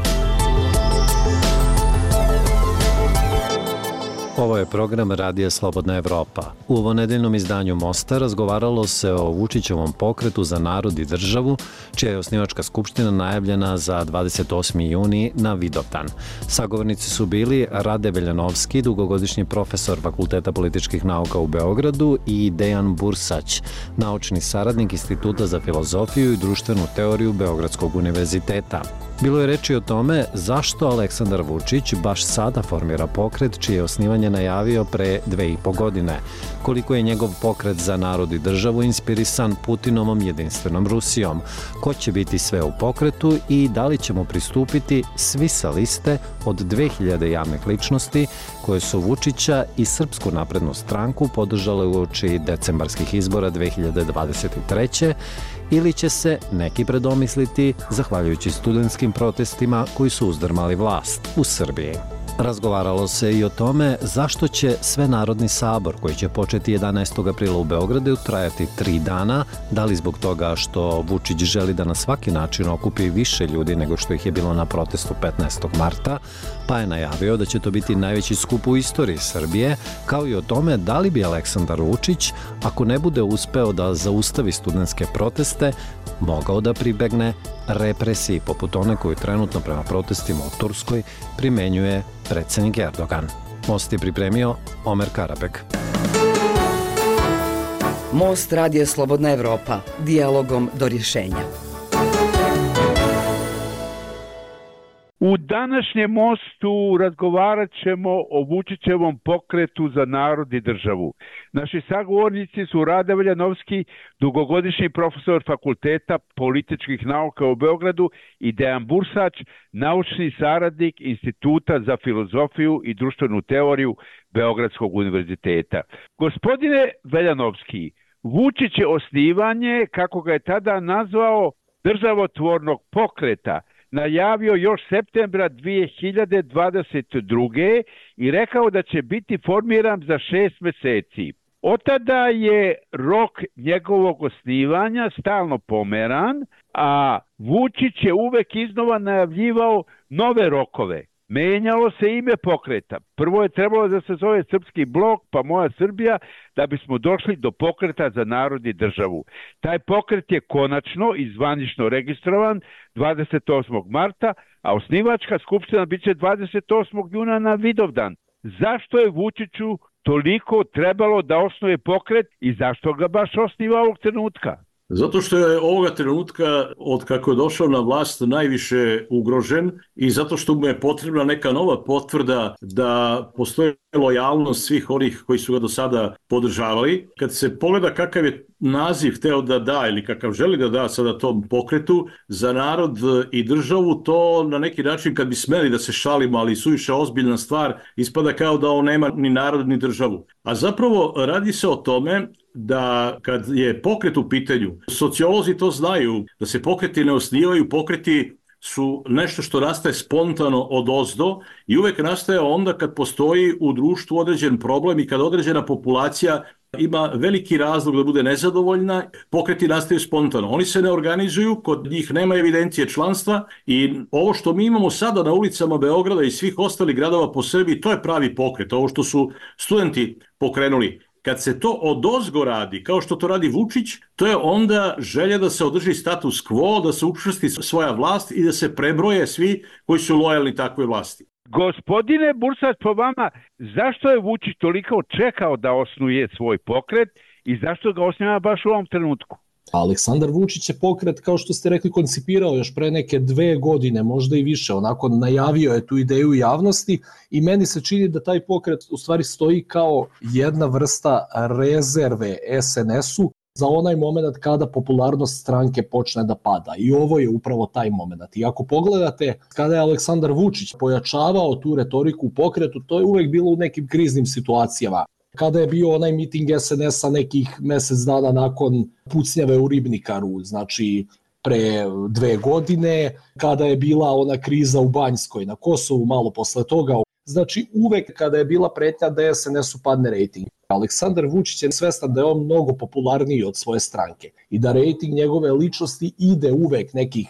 Ovo je program Radija Slobodna Evropa. U ovonedeljnom izdanju Mosta razgovaralo se o Vučićevom pokretu za narod i državu, čija je osnivačka skupština najavljena za 28. juni na Vidovdan. Sagovornici su bili Rade Veljanovski, dugogodišnji profesor Fakulteta političkih nauka u Beogradu, i Dejan Bursać, naučni saradnik Instituta za filozofiju i društvenu teoriju Beogradskog univerziteta. Bilo je reči o tome zašto Aleksandar Vučić baš sada formira pokret čije je osnivanje najavio pre 2,5 godine, koliko je njegov pokret za narod i državu inspirisan Putinovom jedinstvenom Rusijom, ko će biti sve u pokretu i da li ćemo pristupiti svi sa liste od 2000 javnih ličnosti koje su Vučića i Srpsku naprednu stranku podržale uoči decembarskih izbora 2023. ili će se neki predomisliti zahvaljujući studentskim protestima koji su uzdrmali vlast u Srbiji. Razgovaralo se i o tome zašto će Svenarodni sabor, koji će početi 11. aprila u Beogradu, trajati 3 dana, da li zbog toga što Vučić želi da na svaki način okupi više ljudi nego što ih je bilo na protestu 15. marta, pa je najavio da će to biti najveći skup u istoriji Srbije, kao i o tome da li bi Aleksandar Vučić, ako ne bude uspeo da zaustavi studentske proteste, mogao da pribegne represiji poput one koju trenutno prema protestima u Turskoj primenjuje predsjednik Erdogan. Most je pripremio Omer Karabek. Most Radija Slobodna Evropa. Dijalogom do rješenja. U današnjem mostu razgovarat ćemo o Vučićevom pokretu za narod i državu. Naši sagovornici su Rade Veljanovski, dugogodišnji profesor Fakulteta političkih nauka u Beogradu, i Dejan Bursać, naučni saradnik Instituta za filozofiju i društvenu teoriju Beogradskog univerziteta. Gospodine Veljanovski, Vučić je osnivanje, kako ga je tada nazvao, državotvornog pokreta najavio još septembra 2022. i rekao da će biti formiran za 6 meseci. Od tada je rok njegovog osnivanja stalno pomeran, a Vučić je uvek iznova najavljivao nove rokove. Menjalo se ime pokreta. Prvo je trebalo da se zove Srpski blok, pa Moja Srbija, da bismo došli do pokreta za narod i državu. Taj pokret je konačno i zvanično registrovan 28. marta, a osnivačka skupština biće 28. juna na Vidovdan. Zašto je Vučiću toliko trebalo da osnuje pokret i zašto ga baš osniva ovog trenutka? Zato što je ovoga trenutka, od kako je došao na vlast, najviše ugrožen i zato što mu je potrebna neka nova potvrda da postoji lojalnost svih onih koji su ga do sada podržavali. Kad se pogleda kakav je naziv hteo da da ili kakav želi da da sada tom pokretu za narod i državu, to na neki način, kad bi smeli da se šalimo, ali suviše ozbiljna stvar, ispada kao da on nema ni narod ni državu. A zapravo radi se o tome da kad je pokret u pitanju, sociolozi to znaju, da se pokreti ne osnivaju, pokreti su nešto što nastaje spontano odozdo i uvek nastaje onda kad postoji u društvu određen problem i kad određena populacija ima veliki razlog da bude nezadovoljna, pokreti nastaju spontano. Oni se ne organizuju, kod njih nema evidencije članstva i ovo što mi imamo sada na ulicama Beograda i svih ostalih gradova po Srbiji, to je pravi pokret, ovo što su studenti pokrenuli. Kad se to odozgo radi, kao što to radi Vučić, to je onda želja da se održi status quo, da se učvrsti svoja vlast i da se prebroje svi koji su lojalni takvoj vlasti. Gospodine Bursać, po vama, zašto je Vučić toliko čekao da osnuje svoj pokret i zašto ga osniva baš u ovom trenutku? Aleksandar Vučić je pokret, kao što ste rekli, koncipirao još pre neke 2 godine, možda i više, onako najavio je tu ideju javnosti i meni se čini da taj pokret u stvari stoji kao jedna vrsta rezerve SNS-u za onaj moment kada popularnost stranke počne da pada. I ovo je upravo taj moment. I ako pogledate kada je Aleksandar Vučić pojačavao tu retoriku u pokretu, to je uvek bilo u nekim kriznim situacijama. Kada je bio onaj miting SNS-a nekih mesec dana nakon pucnjave u Ribnikaru, znači pre 2 godine, kada je bila ona kriza u Banjskoj na Kosovu, malo posle toga. Znači uvek kada je bila pretnja da SNS-u padne rejting. Aleksandar Vučić je svestan da je on mnogo popularniji od svoje stranke i da rejting njegove ličnosti ide uvek nekih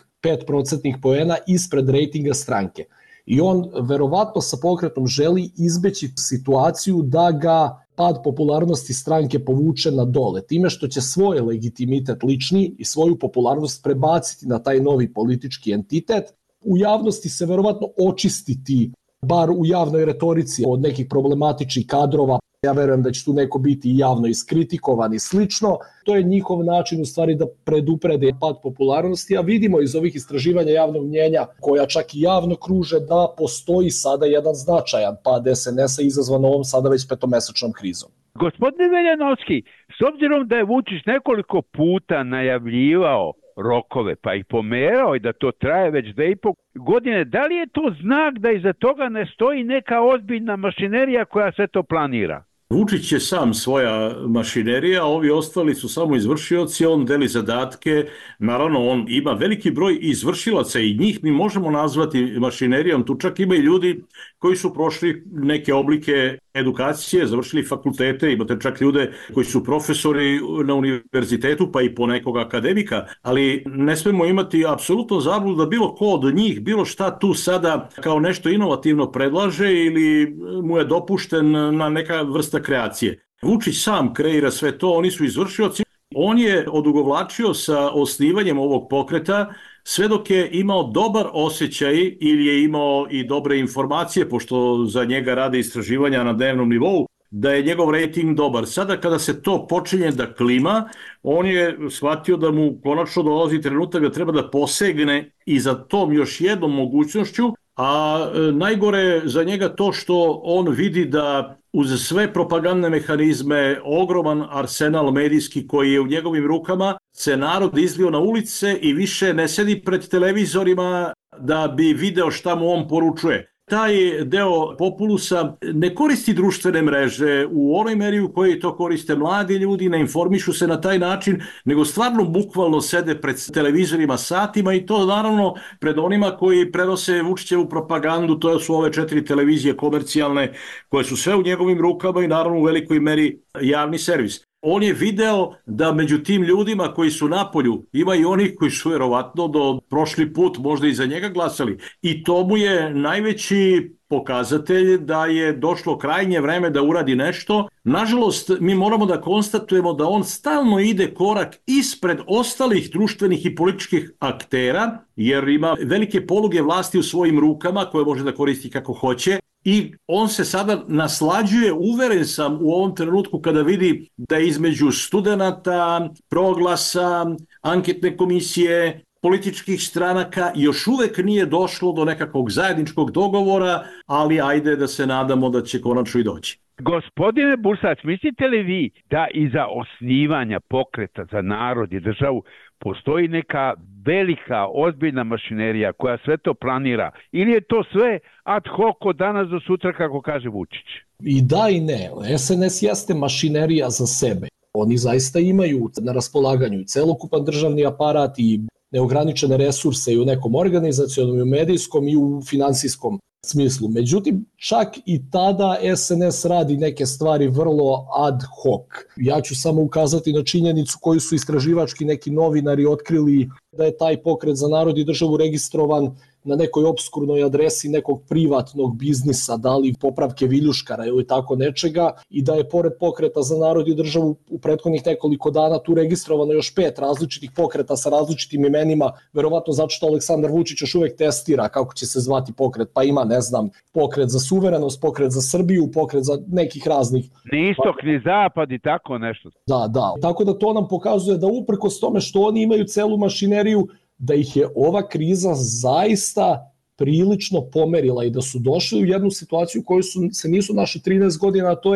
5% poena ispred rejtinga stranke. I on verovatno sa pokretom želi izbeći situaciju da ga pad popularnosti stranke povuče na dole, time što će svoj legitimitet lični i svoju popularnost prebaciti na taj novi politički entitet. U javnosti se verovatno očistiti, bar u javnoj retorici, od nekih problematičnih kadrova. Ja verujem da će tu neko biti javno iskritikovan i slično. To je njihov način u stvari da preduprede pad popularnosti, a vidimo iz ovih istraživanja javnog mnjenja, koja čak i javno kruže, da postoji sada jedan značajan pad SNS-a izazvan ovom sada već 5-mesečnom krizom. Gospodine Veljanovski, s obzirom da je Vučić nekoliko puta najavljivao rokove, pa ih pomerao i da to traje već 2,5 godine, da li je to znak da iza toga ne stoji neka ozbiljna mašinerija koja sve to planira? Vučić je sam svoja mašinerija, ovi ostali su samo izvršioci, on deli zadatke, naravno on ima veliki broj izvršilaca i njih mi možemo nazvati mašinerijom, tu čak ima i ljudi koji su prošli neke oblike edukacije, završili fakultete, imate čak ljude koji su profesori na univerzitetu, pa i po nekog akademika, ali ne smemo imati apsolutno zabludu da bilo ko od njih, bilo šta tu sada kao nešto inovativno predlaže ili mu je dopušten na neka vrsta kreacije. Vučić sam kreira sve to, oni su izvršioci. On je odugovlačio sa osnivanjem ovog pokreta sve dok je imao dobar osjećaj ili je imao i dobre informacije, pošto za njega rade istraživanja na dnevnom nivou, da je njegov rejting dobar. Sada kada se to počinje da klima, on je shvatio da mu konačno dolazi trenutak da treba da posegne i za tom još jednom mogućnošću, a najgore za njega to što on vidi da uz sve propagandne mehanizme, ogroman arsenal medijski koji je u njegovim rukama, se narod izlio na ulice i više ne sedi pred televizorima da bi video šta mu on poručuje. Taj deo populusa ne koristi društvene mreže u onoj meri u kojoj to koriste mladi ljudi, ne informišu se na taj način, nego stvarno bukvalno sede pred televizorima satima i to naravno pred onima koji prenose Vučićevu propagandu, to su ove 4 televizije komercijalne koje su sve u njegovim rukama i naravno u velikoj meri javni servis. On je video da među tim ljudima koji su napolju ima i onih koji su verovatno do prošli put možda i za njega glasali. I to mu je najveći pokazatelj da je došlo krajnje vreme da uradi nešto. Nažalost, mi moramo da konstatujemo da on stalno ide korak ispred ostalih društvenih i političkih aktera, jer ima velike poluge vlasti u svojim rukama koje može da koristi kako hoće. I on se sada naslađuje, uveren sam u ovom trenutku kada vidi da između studenata, Proglasa, anketne komisije, političkih stranaka još uvek nije došlo do nekakvog zajedničkog dogovora, ali ajde da se nadamo da će konačno i doći. Gospodine Bursac, mislite li vi da iza osnivanja pokreta za narod i državu postoji neka velika, ozbiljna mašinerija koja sve to planira? Ili je to sve ad hoc od danas do sutra, kako kaže Vučić? I da i ne. SNS jeste mašinerija za sebe. Oni zaista imaju na raspolaganju i celokupan državni aparat i neograničene resurse i u nekom organizacionom, i u medijskom, i u finansijskom smislu. Međutim, čak i tada SNS radi neke stvari vrlo ad hoc. Ja ću samo ukazati na činjenicu koju su istraživački neki novinari otkrili, da je taj pokret za narod i državu registrovan na nekoj obskurnoj adresi nekog privatnog biznisa, da li popravke viljuškara ili tako nečega, i da je pored pokreta za narod i državu u prethodnih nekoliko dana tu registrovano još 5 različitih pokreta sa različitim imenima, verovatno zato što Aleksandar Vučić još uvek testira kako će se zvati pokret, pa ima, ne znam, pokret za suverenost, pokret za Srbiju, pokret za nekih raznih... Ni istok, ni zapad i tako nešto. Da. Tako da to nam pokazuje da uprkos tome što oni imaju celu mašineriju, da ih je ova kriza zaista prilično pomerila i da su došli u jednu situaciju koju se nisu našli 13 godina, a to je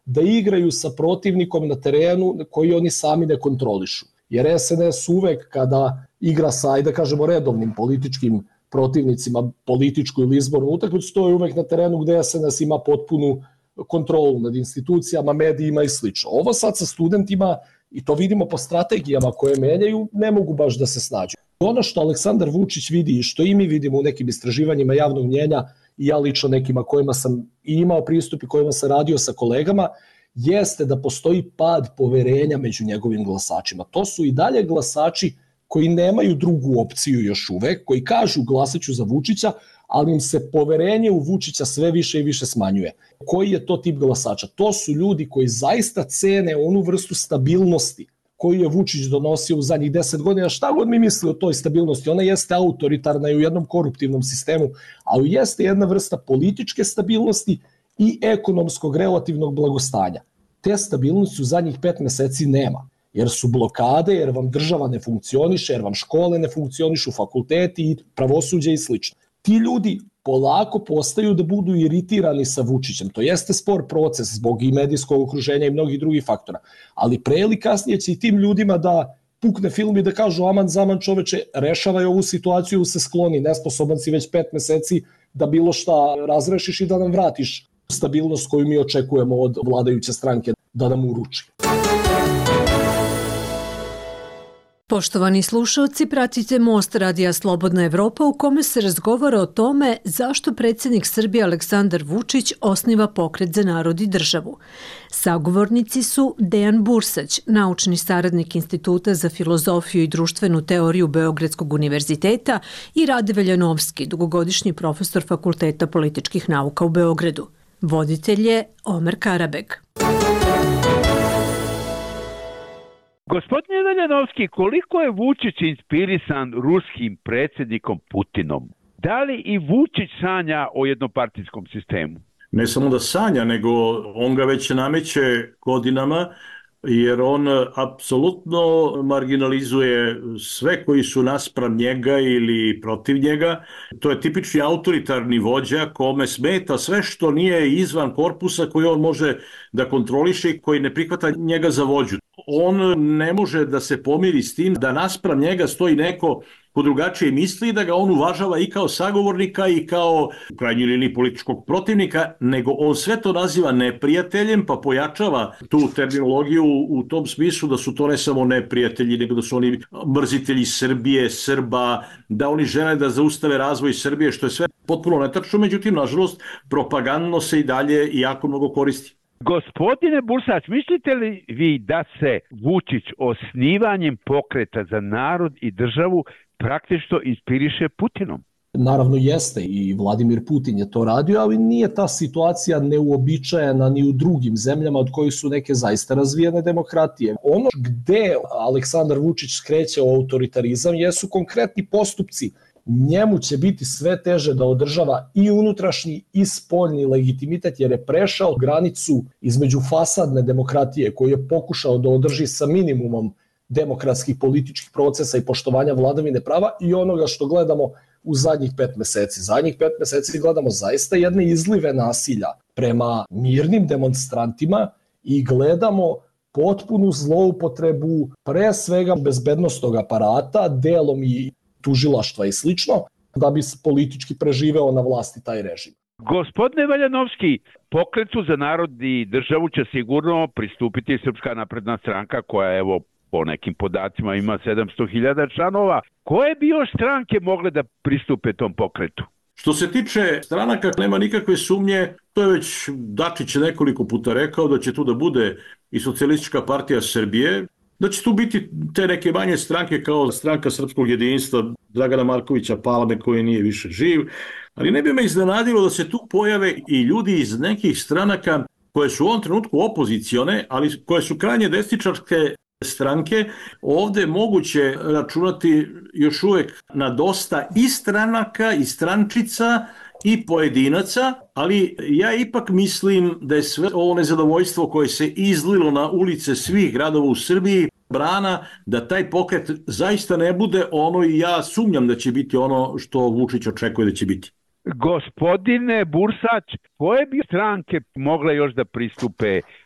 da igraju sa protivnikom na terenu koji oni sami ne kontrolišu. Jer SNS uvek kada igra sa, ajde da kažemo, redovnim političkim protivnicima, političku ili izbornu utakmicu, to je uvek na terenu gde SNS ima potpunu kontrolu nad institucijama, medijima i slično. Ovo sad sa studentima, i to vidimo po strategijama koje menjaju, ne mogu baš da se snađu. Ono što Aleksandar Vučić vidi i što i mi vidimo u nekim istraživanjima javnog mnjenja, i ja lično nekima kojima sam i imao pristup i kojima sam radio sa kolegama, jeste da postoji pad poverenja među njegovim glasačima. To su i dalje glasači koji nemaju drugu opciju još uvek, koji kažu glasaću za Vučića, ali im se poverenje u Vučića sve više i više smanjuje. Koji je to tip glasača? To su ljudi koji zaista cene onu vrstu stabilnosti koju je Vučić donosio u zadnjih 10 godina. Šta god mi misli o toj stabilnosti, ona jeste autoritarna i u jednom koruptivnom sistemu, ali jeste jedna vrsta političke stabilnosti i ekonomskog relativnog blagostanja. Te stabilnosti u zadnjih 5 meseci nema, jer su blokade, jer vam država ne funkcioniše, jer vam škole ne funkcionišu, fakulteti, pravosuđe i slično. Ti ljudi polako postaju da budu iritirani sa Vučićem. To jeste spor proces zbog i medijskog okruženja i mnogih drugih faktora. Ali pre ili kasnije će i tim ljudima da pukne film i da kažu aman zaman čoveče, rešavaj ovu situaciju, se skloni, nesposoban si već 5 meseci da bilo šta razrešiš i da nam vratiš stabilnost koju mi očekujemo od vladajuće stranke da nam uruči. Poštovani slušalci, pratite Most Radija Slobodna Evropa u kome se razgovara o tome zašto predsjednik Srbije Aleksandar Vučić osniva Pokret za narod i državu. Sagovornici su Dejan Bursać, naučni saradnik Instituta za filozofiju i društvenu teoriju Beogradskog univerziteta, i Rade Veljanovski, dugogodišnji profesor Fakulteta političkih nauka u Beogradu. Voditelj je Omer Karabeg. Gospodine Veljanovski, koliko je Vučić inspirisan ruskim predsjednikom Putinom? Da li i Vučić sanja o jednopartijskom sistemu? Ne samo da sanja, nego on ga već nameće godinama, jer on apsolutno marginalizuje sve koji su naspram njega ili protiv njega. To je tipični autoritarni vođa kome smeta sve što nije izvan korpusa koji on može da kontroliše i koji ne prihvata njega za vođu. On ne može da se pomiri s tim da naspram njega stoji neko ko drugačije misli, da ga on uvažava i kao sagovornika i kao u krajnjoj liniji političkog protivnika, nego on sve to naziva neprijateljem, pa pojačava tu terminologiju u tom smislu da su to ne samo neprijatelji, nego da su oni mrzitelji Srbije, Srba, da oni žele da zaustave razvoj Srbije, što je sve potpuno netačno, međutim, nažalost, propagandno se i dalje jako mnogo koristi. Gospodine Bursać, mislite li vi da se Vučić osnivanjem Pokreta za narod i državu praktično inspiriše Putinom? Naravno jeste, i Vladimir Putin je to radio, ali nije ta situacija neuobičajena ni u drugim zemljama od kojih su neke zaista razvijene demokratije. Ono gde Aleksandar Vučić skreće u autoritarizam jesu konkretni postupci. Njemu će biti sve teže da održava i unutrašnji i spoljni legitimitet, jer je prešao granicu između fasadne demokratije koju je pokušao da održi sa minimumom demokratskih političkih procesa i poštovanja vladavine prava i onoga što gledamo u zadnjih 5 meseci. Zadnjih 5 meseci gledamo zaista jedne izlive nasilja prema mirnim demonstrantima i gledamo potpunu zloupotrebu pre svega bezbednostnog aparata, delom i tužilaštva i slično, da bi politički preživeo na vlasti taj režim. Gospodine Veljanovski, Pokretu za narod i državu će sigurno pristupiti Srpska napredna stranka koja evo po nekim podacima ima 700.000 članova. Koje bi još stranke mogle da pristupe tom pokretu? Što se tiče stranaka, nema nikakve sumnje, to je već Dačić nekoliko puta rekao da će tu da bude i Socijalistička partija Srbije, da će tu biti te neke manje stranke kao Stranka srpskog jedinstva Dragana Markovića Palame koji nije više živ, ali ne bi me iznenadilo da se tu pojave i ljudi iz nekih stranaka koje su u ovom trenutku opozicione, ali koje su krajnje desničarske stranke. Ovde je moguće računati još uvek na dosta i stranaka i strančica i pojedinaca, ali ja ipak mislim da je sve ovo nezadovoljstvo koje se izlilo na ulice svih gradova u Srbiji brana da taj pokret zaista ne bude ono, i ja sumnjam da će biti ono što Vučić očekuje da će biti. Gospodine Bursać, koje bi stranke mogle još da pristupe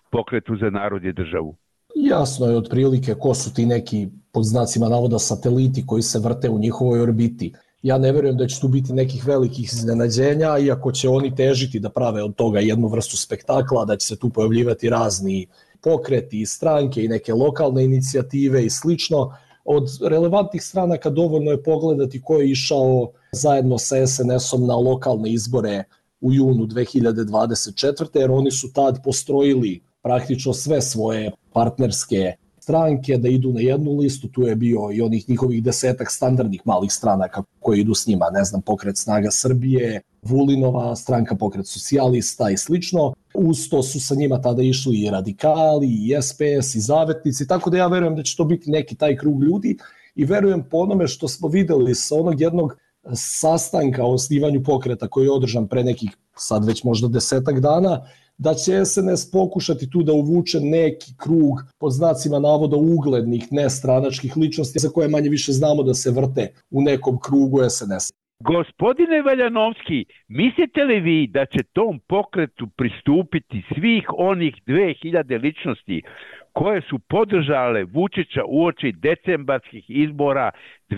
Pokretu za narod i državu? Jasno je otprilike ko su ti neki, pod znacima navoda, sateliti koji se vrte u njihovoj orbiti. Ja ne verujem da će tu biti nekih velikih iznenađenja, iako će oni težiti da prave od toga jednu vrstu spektakla, da će se tu pojavljivati razni pokreti i stranke i neke lokalne inicijative i slično. Od relevantnih stranaka dovoljno je pogledati ko je išao zajedno sa SNS-om na lokalne izbore u junu 2024. jer oni su tad postrojili praktično sve svoje partnerske stranke da idu na jednu listu. Tu je bio i onih njihovih 10 standardnih malih stranaka koji idu s njima, ne znam, Pokret Snaga Srbije, Vulinova stranka, Pokret socijalista i slično. Uz to su sa njima tada išli i radikali, i SPS, i zavetnici, tako da ja verujem da će to biti neki taj krug ljudi i verujem po onome što smo videli sa onog jednog sastanka o osnivanju pokreta koji je održan pre nekih sad već možda 10 dana, da će SNS pokušati tu da uvuče neki krug pod znacima navoda uglednih nestranačkih ličnosti za koje manje više znamo da se vrte u nekom krugu SNS. Gospodine Valjanovski, mislite li vi da će tom pokretu pristupiti svih onih 2000 ličnosti koje su podržale Vučića uoči decembarskih izbora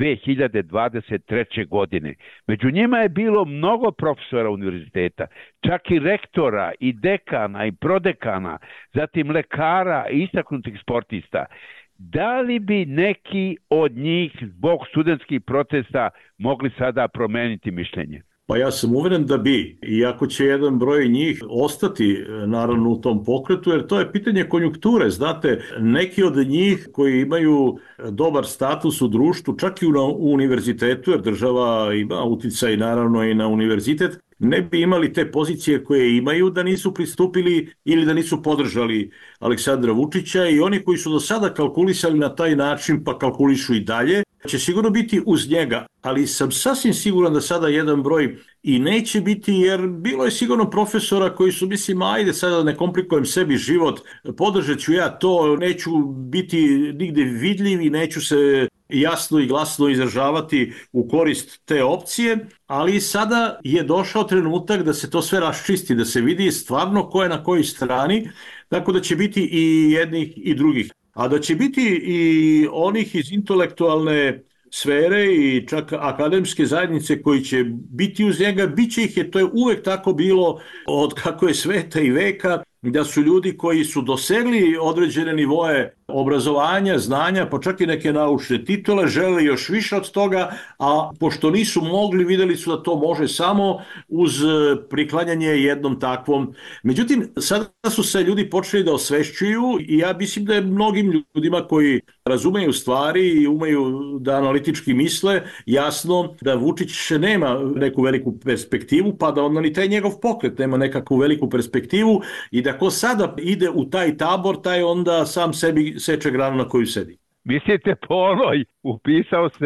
2023. godine? Među njima je bilo mnogo profesora univerziteta, čak i rektora, i dekana, i prodekana, zatim lekara i istaknutih sportista. Da li bi neki od njih zbog studentskih protesta mogli sada promeniti mišljenje? Pa ja sam uveren da bi, iako će jedan broj njih ostati naravno u tom pokretu, jer to je pitanje konjunkture. Znate, neki od njih koji imaju dobar status u društvu, čak i u univerzitetu, jer država ima uticaj naravno i na univerzitet, ne bi imali te pozicije koje imaju da nisu pristupili ili da nisu podržali Aleksandra Vučića, i oni koji su do sada kalkulisali na taj način pa kalkulišu i dalje, će sigurno biti uz njega, ali sam sasvim siguran da sada jedan broj i neće biti, jer bilo je sigurno profesora koji su, mislim, ajde sada ne komplikujem sebi život, podržat ću ja to, neću biti nigde vidljiv i neću se jasno i glasno izražavati u korist te opcije, ali sada je došao trenutak da se to sve raščisti, da se vidi stvarno ko je na kojoj strani, tako da će biti i jednih i drugih. A da će biti i onih iz intelektualne sfere i čak akademske zajednice koji će biti uz njega, bit će ih, jer to je uvek tako bilo od kako je sveta i veka, da su ljudi koji su dosegli određene nivoe obrazovanja, znanja, pa čak i neke naučne titule, žele još više od toga, a pošto nisu mogli, videli su da to može samo uz priklanjanje jednom takvom. Međutim, sada su se ljudi počeli da osvešćuju i ja mislim da je mnogim ljudima koji razumeju stvari i umeju da analitički misle, jasno da Vučić nema neku veliku perspektivu, pa da onda ni taj njegov pokret nema nekakvu veliku perspektivu i da ko sada ide u taj tabor, taj onda sam sebi seče granu na koju sedi. Mislite po onoj, upisao se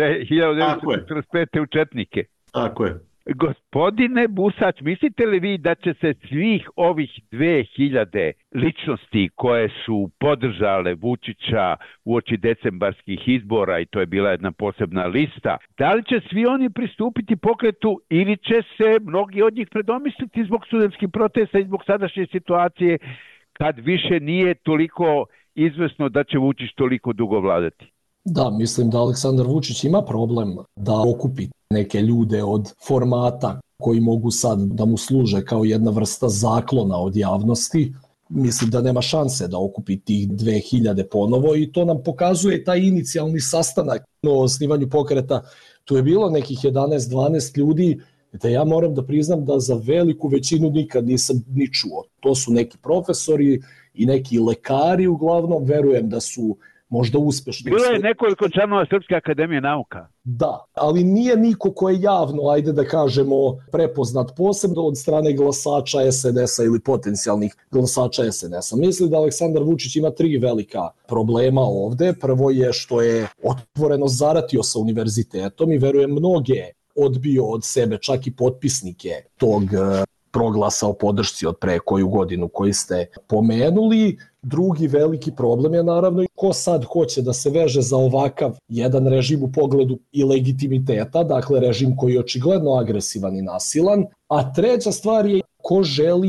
1945. u četnike. Tako je. Gospodine Busać, mislite li vi da će se svih ovih 2000 ličnosti koje su podržale Vučića uoči decembarskih izbora, i to je bila jedna posebna lista, da li će svi oni pristupiti pokretu ili će se mnogi od njih predomisliti zbog studentskih protesta i zbog sadašnje situacije, kad više nije toliko izvesno da će Vučić toliko dugo vladati? Da, mislim da Aleksandar Vučić ima problem da okupi neke ljude od formata koji mogu sad da mu služe kao jedna vrsta zaklona od javnosti. Mislim da nema šanse da okupi tih 2000 ponovo i to nam pokazuje taj inicijalni sastanak o osnivanju pokreta. Tu je bilo nekih 11-12 ljudi, da ja moram da priznam da za veliku većinu nikad nisam ni čuo. To su neki profesori i neki lekari uglavnom, verujem da su možda uspešni. Bilo je nekoliko članova Srpske akademije nauka. Da, ali nije niko ko je javno, ajde da kažemo, prepoznat posebno od strane glasača SNS-a ili potencijalnih glasača SNS-a. Mislim da Aleksandar Vučić ima 3 velika problema ovde. Prvo je što je otvoreno zaratio sa univerzitetom i verujem mnoge odbio od sebe, čak i potpisnike tog proglasa o podršci od pre koju godinu koji ste pomenuli. Drugi veliki problem je naravno i ko sad hoće da se veže za ovakav jedan režim u pogledu i legitimiteta, dakle režim koji je očigledno agresivan i nasilan. A treća stvar je ko želi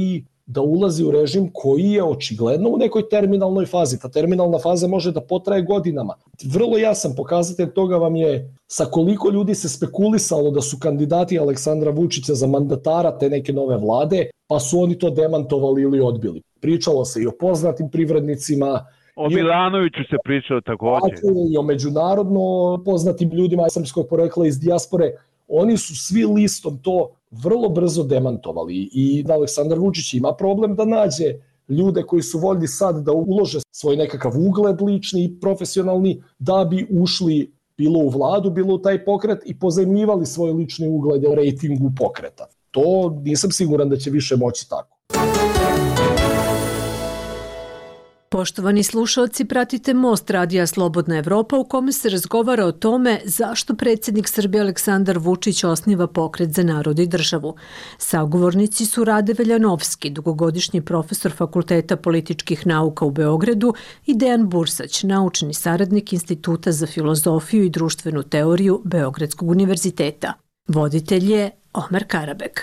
da ulazi u režim koji je očigledno u nekoj terminalnoj fazi. Ta terminalna faza može da potraje godinama. Vrlo jasan pokazatelj toga vam je sa koliko ljudi se spekulisalo da su kandidati Aleksandra Vučića za mandatara te neke nove vlade, pa su oni to demantovali ili odbili. Pričalo se i o poznatim privrednicima, o Milanoviću se pričalo također. I o međunarodno poznatim ljudima srpskog porekla iz dijaspore. Oni su svi listom to vrlo brzo demantovali i Aleksandar Vučić ima problem da nađe ljude koji su voljni sad da ulože svoj nekakav ugled lični i profesionalni da bi ušli bilo u vladu, bilo u taj pokret i pozajmljivali svoj lični ugled u rejtingu pokreta. To nisam siguran da će više moći tako. Poštovani slušalci, pratite Most radija Slobodna Evropa u kome se razgovara o tome zašto predsjednik Srbije Aleksandar Vučić osniva pokret za narod i državu. Sagovornici su Rade Veljanovski, dugogodišnji profesor Fakulteta političkih nauka u Beogradu, i Dejan Bursać, naučni saradnik Instituta za filozofiju i društvenu teoriju Beogradskog univerziteta. Voditelj je Omer Karabek.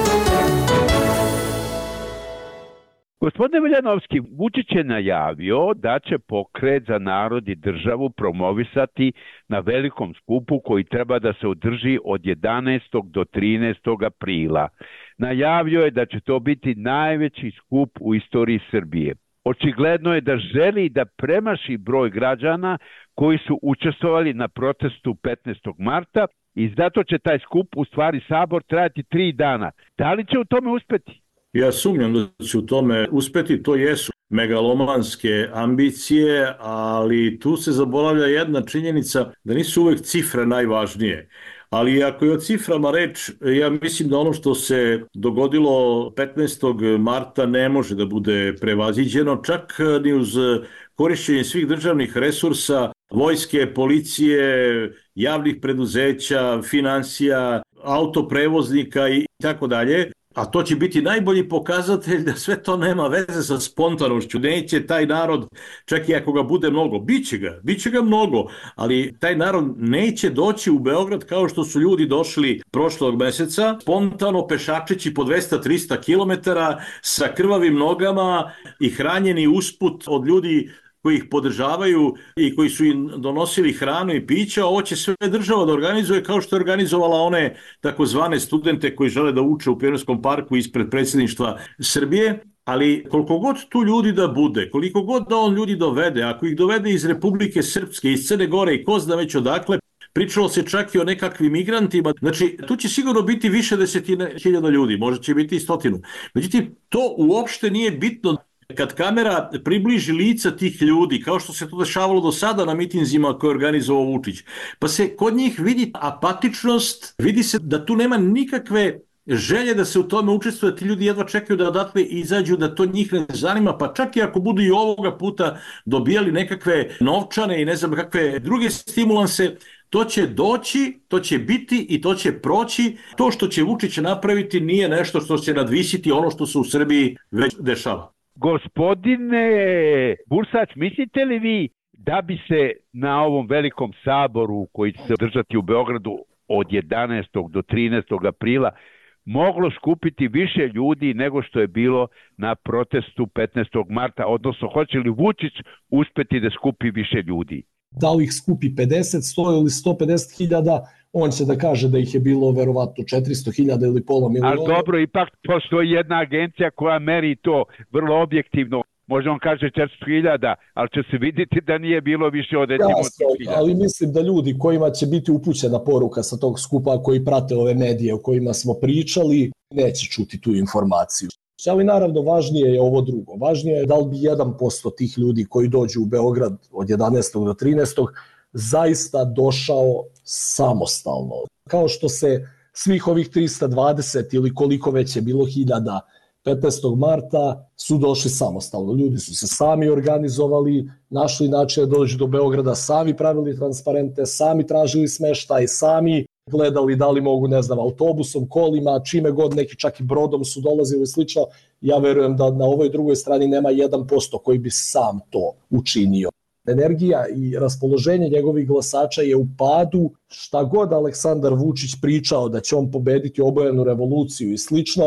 Gospodine Veljanovski, Vučić je najavio da će pokret za narod i državu promovisati na velikom skupu koji treba da se održi od 11. do 13. aprila. Najavio je da će to biti najveći skup u istoriji Srbije. Očigledno je da želi da premaši broj građana koji su učestvovali na protestu 15. marta i zato će taj skup, u stvari sabor, trajati 3 dana. Da li će u tome uspeti? Ja sumnjam da će u tome uspeti, to jesu megalomanske ambicije, ali tu se zaboravlja jedna činjenica da nisu uvek cifre najvažnije. Ali ako je o ciframa reč, ja mislim da ono što se dogodilo 15. marta ne može da bude prevaziđeno, čak ni uz korišćenje svih državnih resursa, vojske, policije, javnih preduzeća, finansija, autoprevoznika i tako dalje. A to će biti najbolji pokazatelj da sve to nema veze sa spontanošću. Neće taj narod, čak i ako ga bude mnogo, biće ga mnogo, ali taj narod neće doći u Beograd kao što su ljudi došli prošlog meseca, spontano pešačeći po 200-300 kilometara sa krvavim nogama i hranjeni usput od ljudi koji ih podržavaju i koji su im donosili hranu i pića. Ovo će sve država da organizuje kao što je organizovala one takozvane studente koji žele da uče u Pionirskom parku ispred predsjedništva Srbije. Ali koliko god tu ljudi da bude, koliko god da on ljudi dovede, ako ih dovede iz Republike Srpske, iz Crne Gore i ko zna već odakle, pričalo se čak i o nekakvim migrantima. Znači, tu će sigurno biti više desetine hiljada ljudi, možda će biti i 100. Međutim, to uopšte nije bitno. Kad kamera približi lica tih ljudi, kao što se to dešavalo do sada na mitinzima koje je organizovao Vučić, pa se kod njih vidi apatičnost, vidi se da tu nema nikakve želje da se u tome učestvuje, ti ljudi jedva čekaju da odatle izađu, da to njih ne zanima, pa čak i ako budu i ovoga puta dobijali nekakve novčane i ne znam kakve druge stimulanse, to će doći, to će biti i to će proći. To što će Vučić napraviti nije nešto što će nadvisiti ono što se u Srbiji već dešava. Gospodine Bursać, mislite li vi da bi se na ovom velikom saboru koji će se održati u Beogradu od 11. do 13. aprila moglo skupiti više ljudi nego što je bilo na protestu 15. marta, odnosno hoće li Vučić uspeti da skupi više ljudi? Da li ih skupi 50, 100 ili 150 hiljada, on će da kaže da ih je bilo verovatno 400 hiljada ili pola miliona. Ali dobro, ipak postoji jedna agencija koja meri to vrlo objektivno. Možda on kaže 400.000, ali će se vidjeti da nije bilo više od 100.000. Ali mislim da ljudi kojima će biti upućena poruka sa tog skupa, koji prate ove medije o kojima smo pričali, neće čuti tu informaciju. Ali naravno važnije je ovo drugo. Važnije je da li bi 1% tih ljudi koji dođu u Beograd od 11. do 13. zaista došao samostalno. Kao što se svih ovih 320 ili koliko već je bilo hiljada 15. marta su došli samostalno. Ljudi su se sami organizovali, našli način da dođu do Beograda, sami pravili transparente, sami tražili smeštaj, sami gledali da li mogu, ne znam, autobusom, kolima, čime god, neki čak i brodom su dolazili i slično. Ja verujem da na ovoj drugoj strani nema 1% koji bi sam to učinio. Energija i raspoloženje njegovih glasača je u padu. Šta god Aleksandar Vučić pričao da će on pobediti obojenu revoluciju i slično,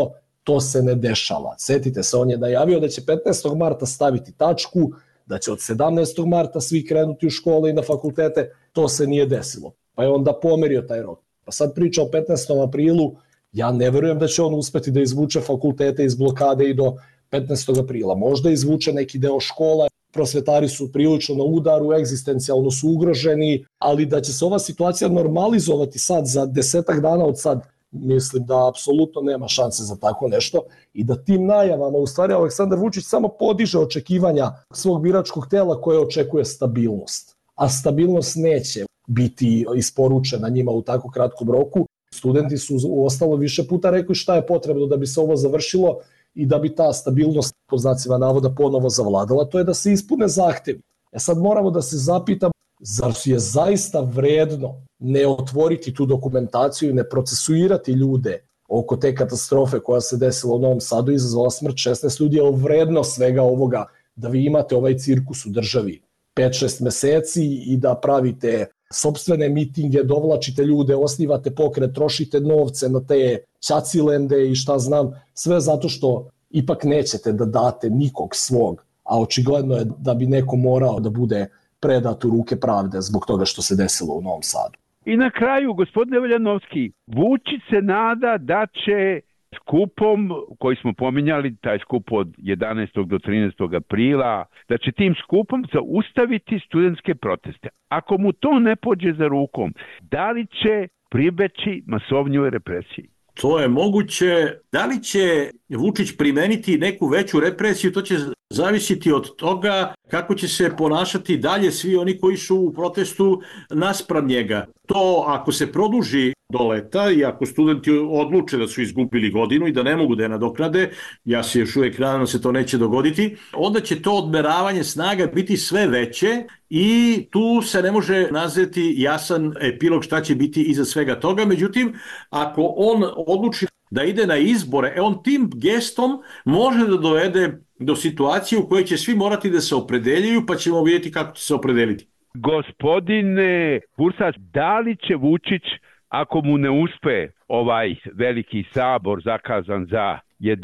To se ne dešava. Sjetite se, on je najavio da će 15. marta staviti tačku, da će od 17. marta svi krenuti u škole i na fakultete. To se nije desilo. Pa je onda pomerio taj rok. Pa sad priča o 15. aprilu, ja ne verujem da će on uspeti da izvuče fakultete iz blokade i do 15. aprila. Možda izvuče neki deo škola, prosvetari su prilično na udaru, egzistencijalno su ugroženi, ali da će se ova situacija normalizovati sad za 10 dana od sad, mislim da apsolutno nema šanse za tako nešto i da tim najavama u stvari Aleksandar Vučić samo podiže očekivanja svog biračkog tela koje očekuje stabilnost. A stabilnost neće biti isporučena njima u tako kratkom roku. Studenti su uostalo više puta rekli šta je potrebno da bi se ovo završilo i da bi ta stabilnost po znacima navoda ponovo zavladala, to je da se ispune zahtevi. Sad moramo da se zapitamo, zar je zaista vredno ne otvoriti tu dokumentaciju i ne procesuirati ljude oko te katastrofe koja se desila u Novom Sadu i izazvala smrt 16 ljudi, je vredno svega ovoga da vi imate ovaj cirkus u državi 5-6 meseci i da pravite sopstvene mitinge, dovlačite ljude, osnivate pokret, trošite novce na te ćacilende i šta znam, sve zato što ipak nećete da date nikog svog, a očigledno je da bi neko morao da bude predat u ruke pravde zbog toga što se desilo u Novom Sadu. I na kraju, gospodine Veljanovski, Vučić se nada da će skupom koji smo pominjali, taj skup od 11. do 13. aprila, da će tim skupom zaustaviti studentske proteste. Ako mu to ne pođe za rukom, da li će pribeći masovnjoj represiji? To je moguće. Da li će Vučić primeniti neku veću represiju, to će zavisiti od toga kako će se ponašati dalje svi oni koji su u protestu naspram njega. To ako se produži do leta i ako studenti odluče da su izgubili godinu i da ne mogu da je nadoknade, ja se još uvijek nadam da se to neće dogoditi, onda će to odmeravanje snaga biti sve veće i tu se ne može nazvati jasan epilog šta će biti iza svega toga. Međutim, ako on odluči da ide na izbore, on tim gestom može da dovede do situacije u kojoj će svi morati da se opredeljuju, pa ćemo vidjeti kako će se opredeliti. Gospodine Bursać, da li će Vučić, ako mu ne uspe ovaj veliki sabor zakazan za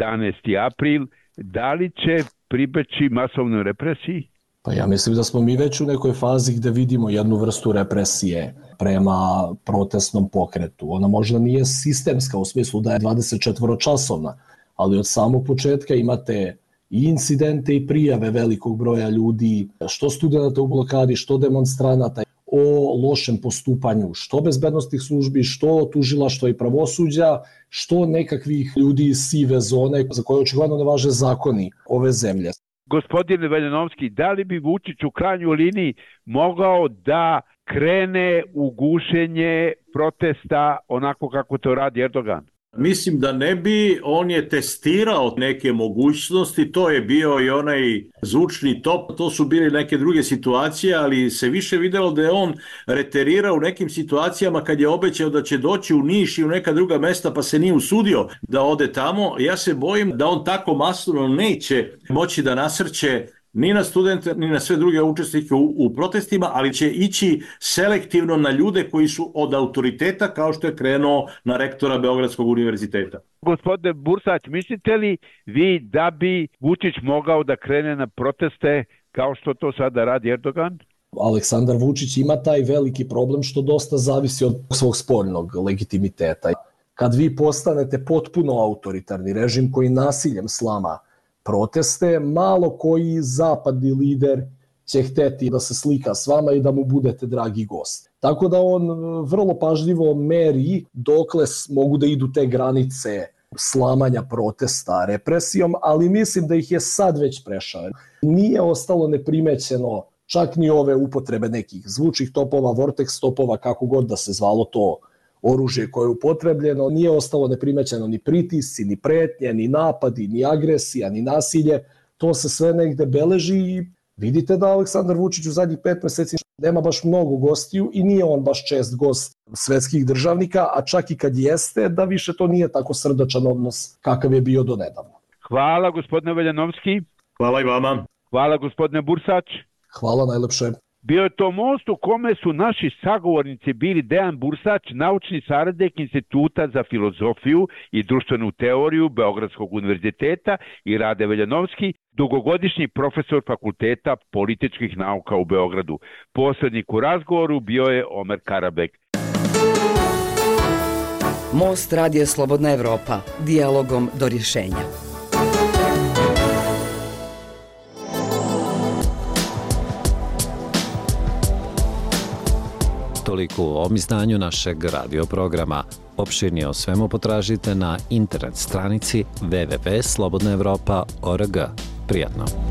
11. april, da li će pribeći masovnoj represiji? Pa ja mislim da smo mi već u nekoj fazi gde vidimo jednu vrstu represije prema protestnom pokretu. Ona možda nije sistemska u smislu da je 24-časovna, ali od samog početka imate i incidente i prijave velikog broja ljudi, što studenta u blokadi, što demonstranata, o lošem postupanju, što bezbednostnih službi, što tužilaštva i pravosuđa, što nekakvih ljudi iz sive zone za koje očigledno ne važe zakoni ove zemlje. Gospodine Veljanovski, da li bi Vučić u krajnjoj liniji mogao da krene u gušenje protesta onako kako to radi Erdogan? Mislim da ne bi, on je testirao neke mogućnosti, to je bio i onaj zvučni top, to su bile neke druge situacije, ali se više videlo da je on reterirao u nekim situacijama kad je obećao da će doći u Niš i u neka druga mesta pa se nije usudio da ode tamo. Ja se bojim da on tako masovno neće moći da nasrće ni na studente, ni na sve druge učesnike u protestima, ali će ići selektivno na ljude koji su od autoriteta, kao što je krenuo na rektora Beogradskog univerziteta. Gospodine Bursać, mislite li vi da bi Vučić mogao da krene na proteste kao što to sada radi Erdogan? Aleksandar Vučić ima taj veliki problem što dosta zavisi od svog spoljnog legitimiteta. Kad vi postanete potpuno autoritarni režim koji nasiljem slama proteste, malo koji zapadni lider će hteti da se slika s vama i da mu budete dragi gost. Tako da on vrlo pažljivo meri dokle mogu da idu te granice slamanja protesta represijom, ali mislim da ih je sad već prešao. Nije ostalo neprimećeno čak ni ove upotrebe nekih zvučnih topova, vortex topova, kako god da se zvalo to oružje koje je upotrebljeno, nije ostalo neprimećeno ni pritisci, ni pretnje, ni napadi, ni agresija, ni nasilje. To se sve negde beleži i vidite da Aleksandar Vučić u zadnjih 5 meseci nema baš mnogo gostiju i nije on baš čest gost svetskih državnika, a čak i kad jeste, da više to nije tako srdačan odnos kakav je bio do nedavno. Hvala gospodine Veljanovski. Hvala i vama. Hvala gospodine Bursać. Hvala najlepše. Bio je to most u kome su naši sagovornici bili Dejan Bursać, naučni saradnik Instituta za filozofiju i društvenu teoriju Beogradskog univerziteta, i Rade Veljanovski, dugogodišnji profesor Fakulteta političkih nauka u Beogradu. Posrednik u razgovoru bio je Omer Karabek. Most Radio Slobodna Evropa. Dijalogom do rješenja. Toliko u ovom izdanju našeg radioprograma. Opširnije o svemu potražite na internet stranici www.slobodnaevropa.org. Prijatno!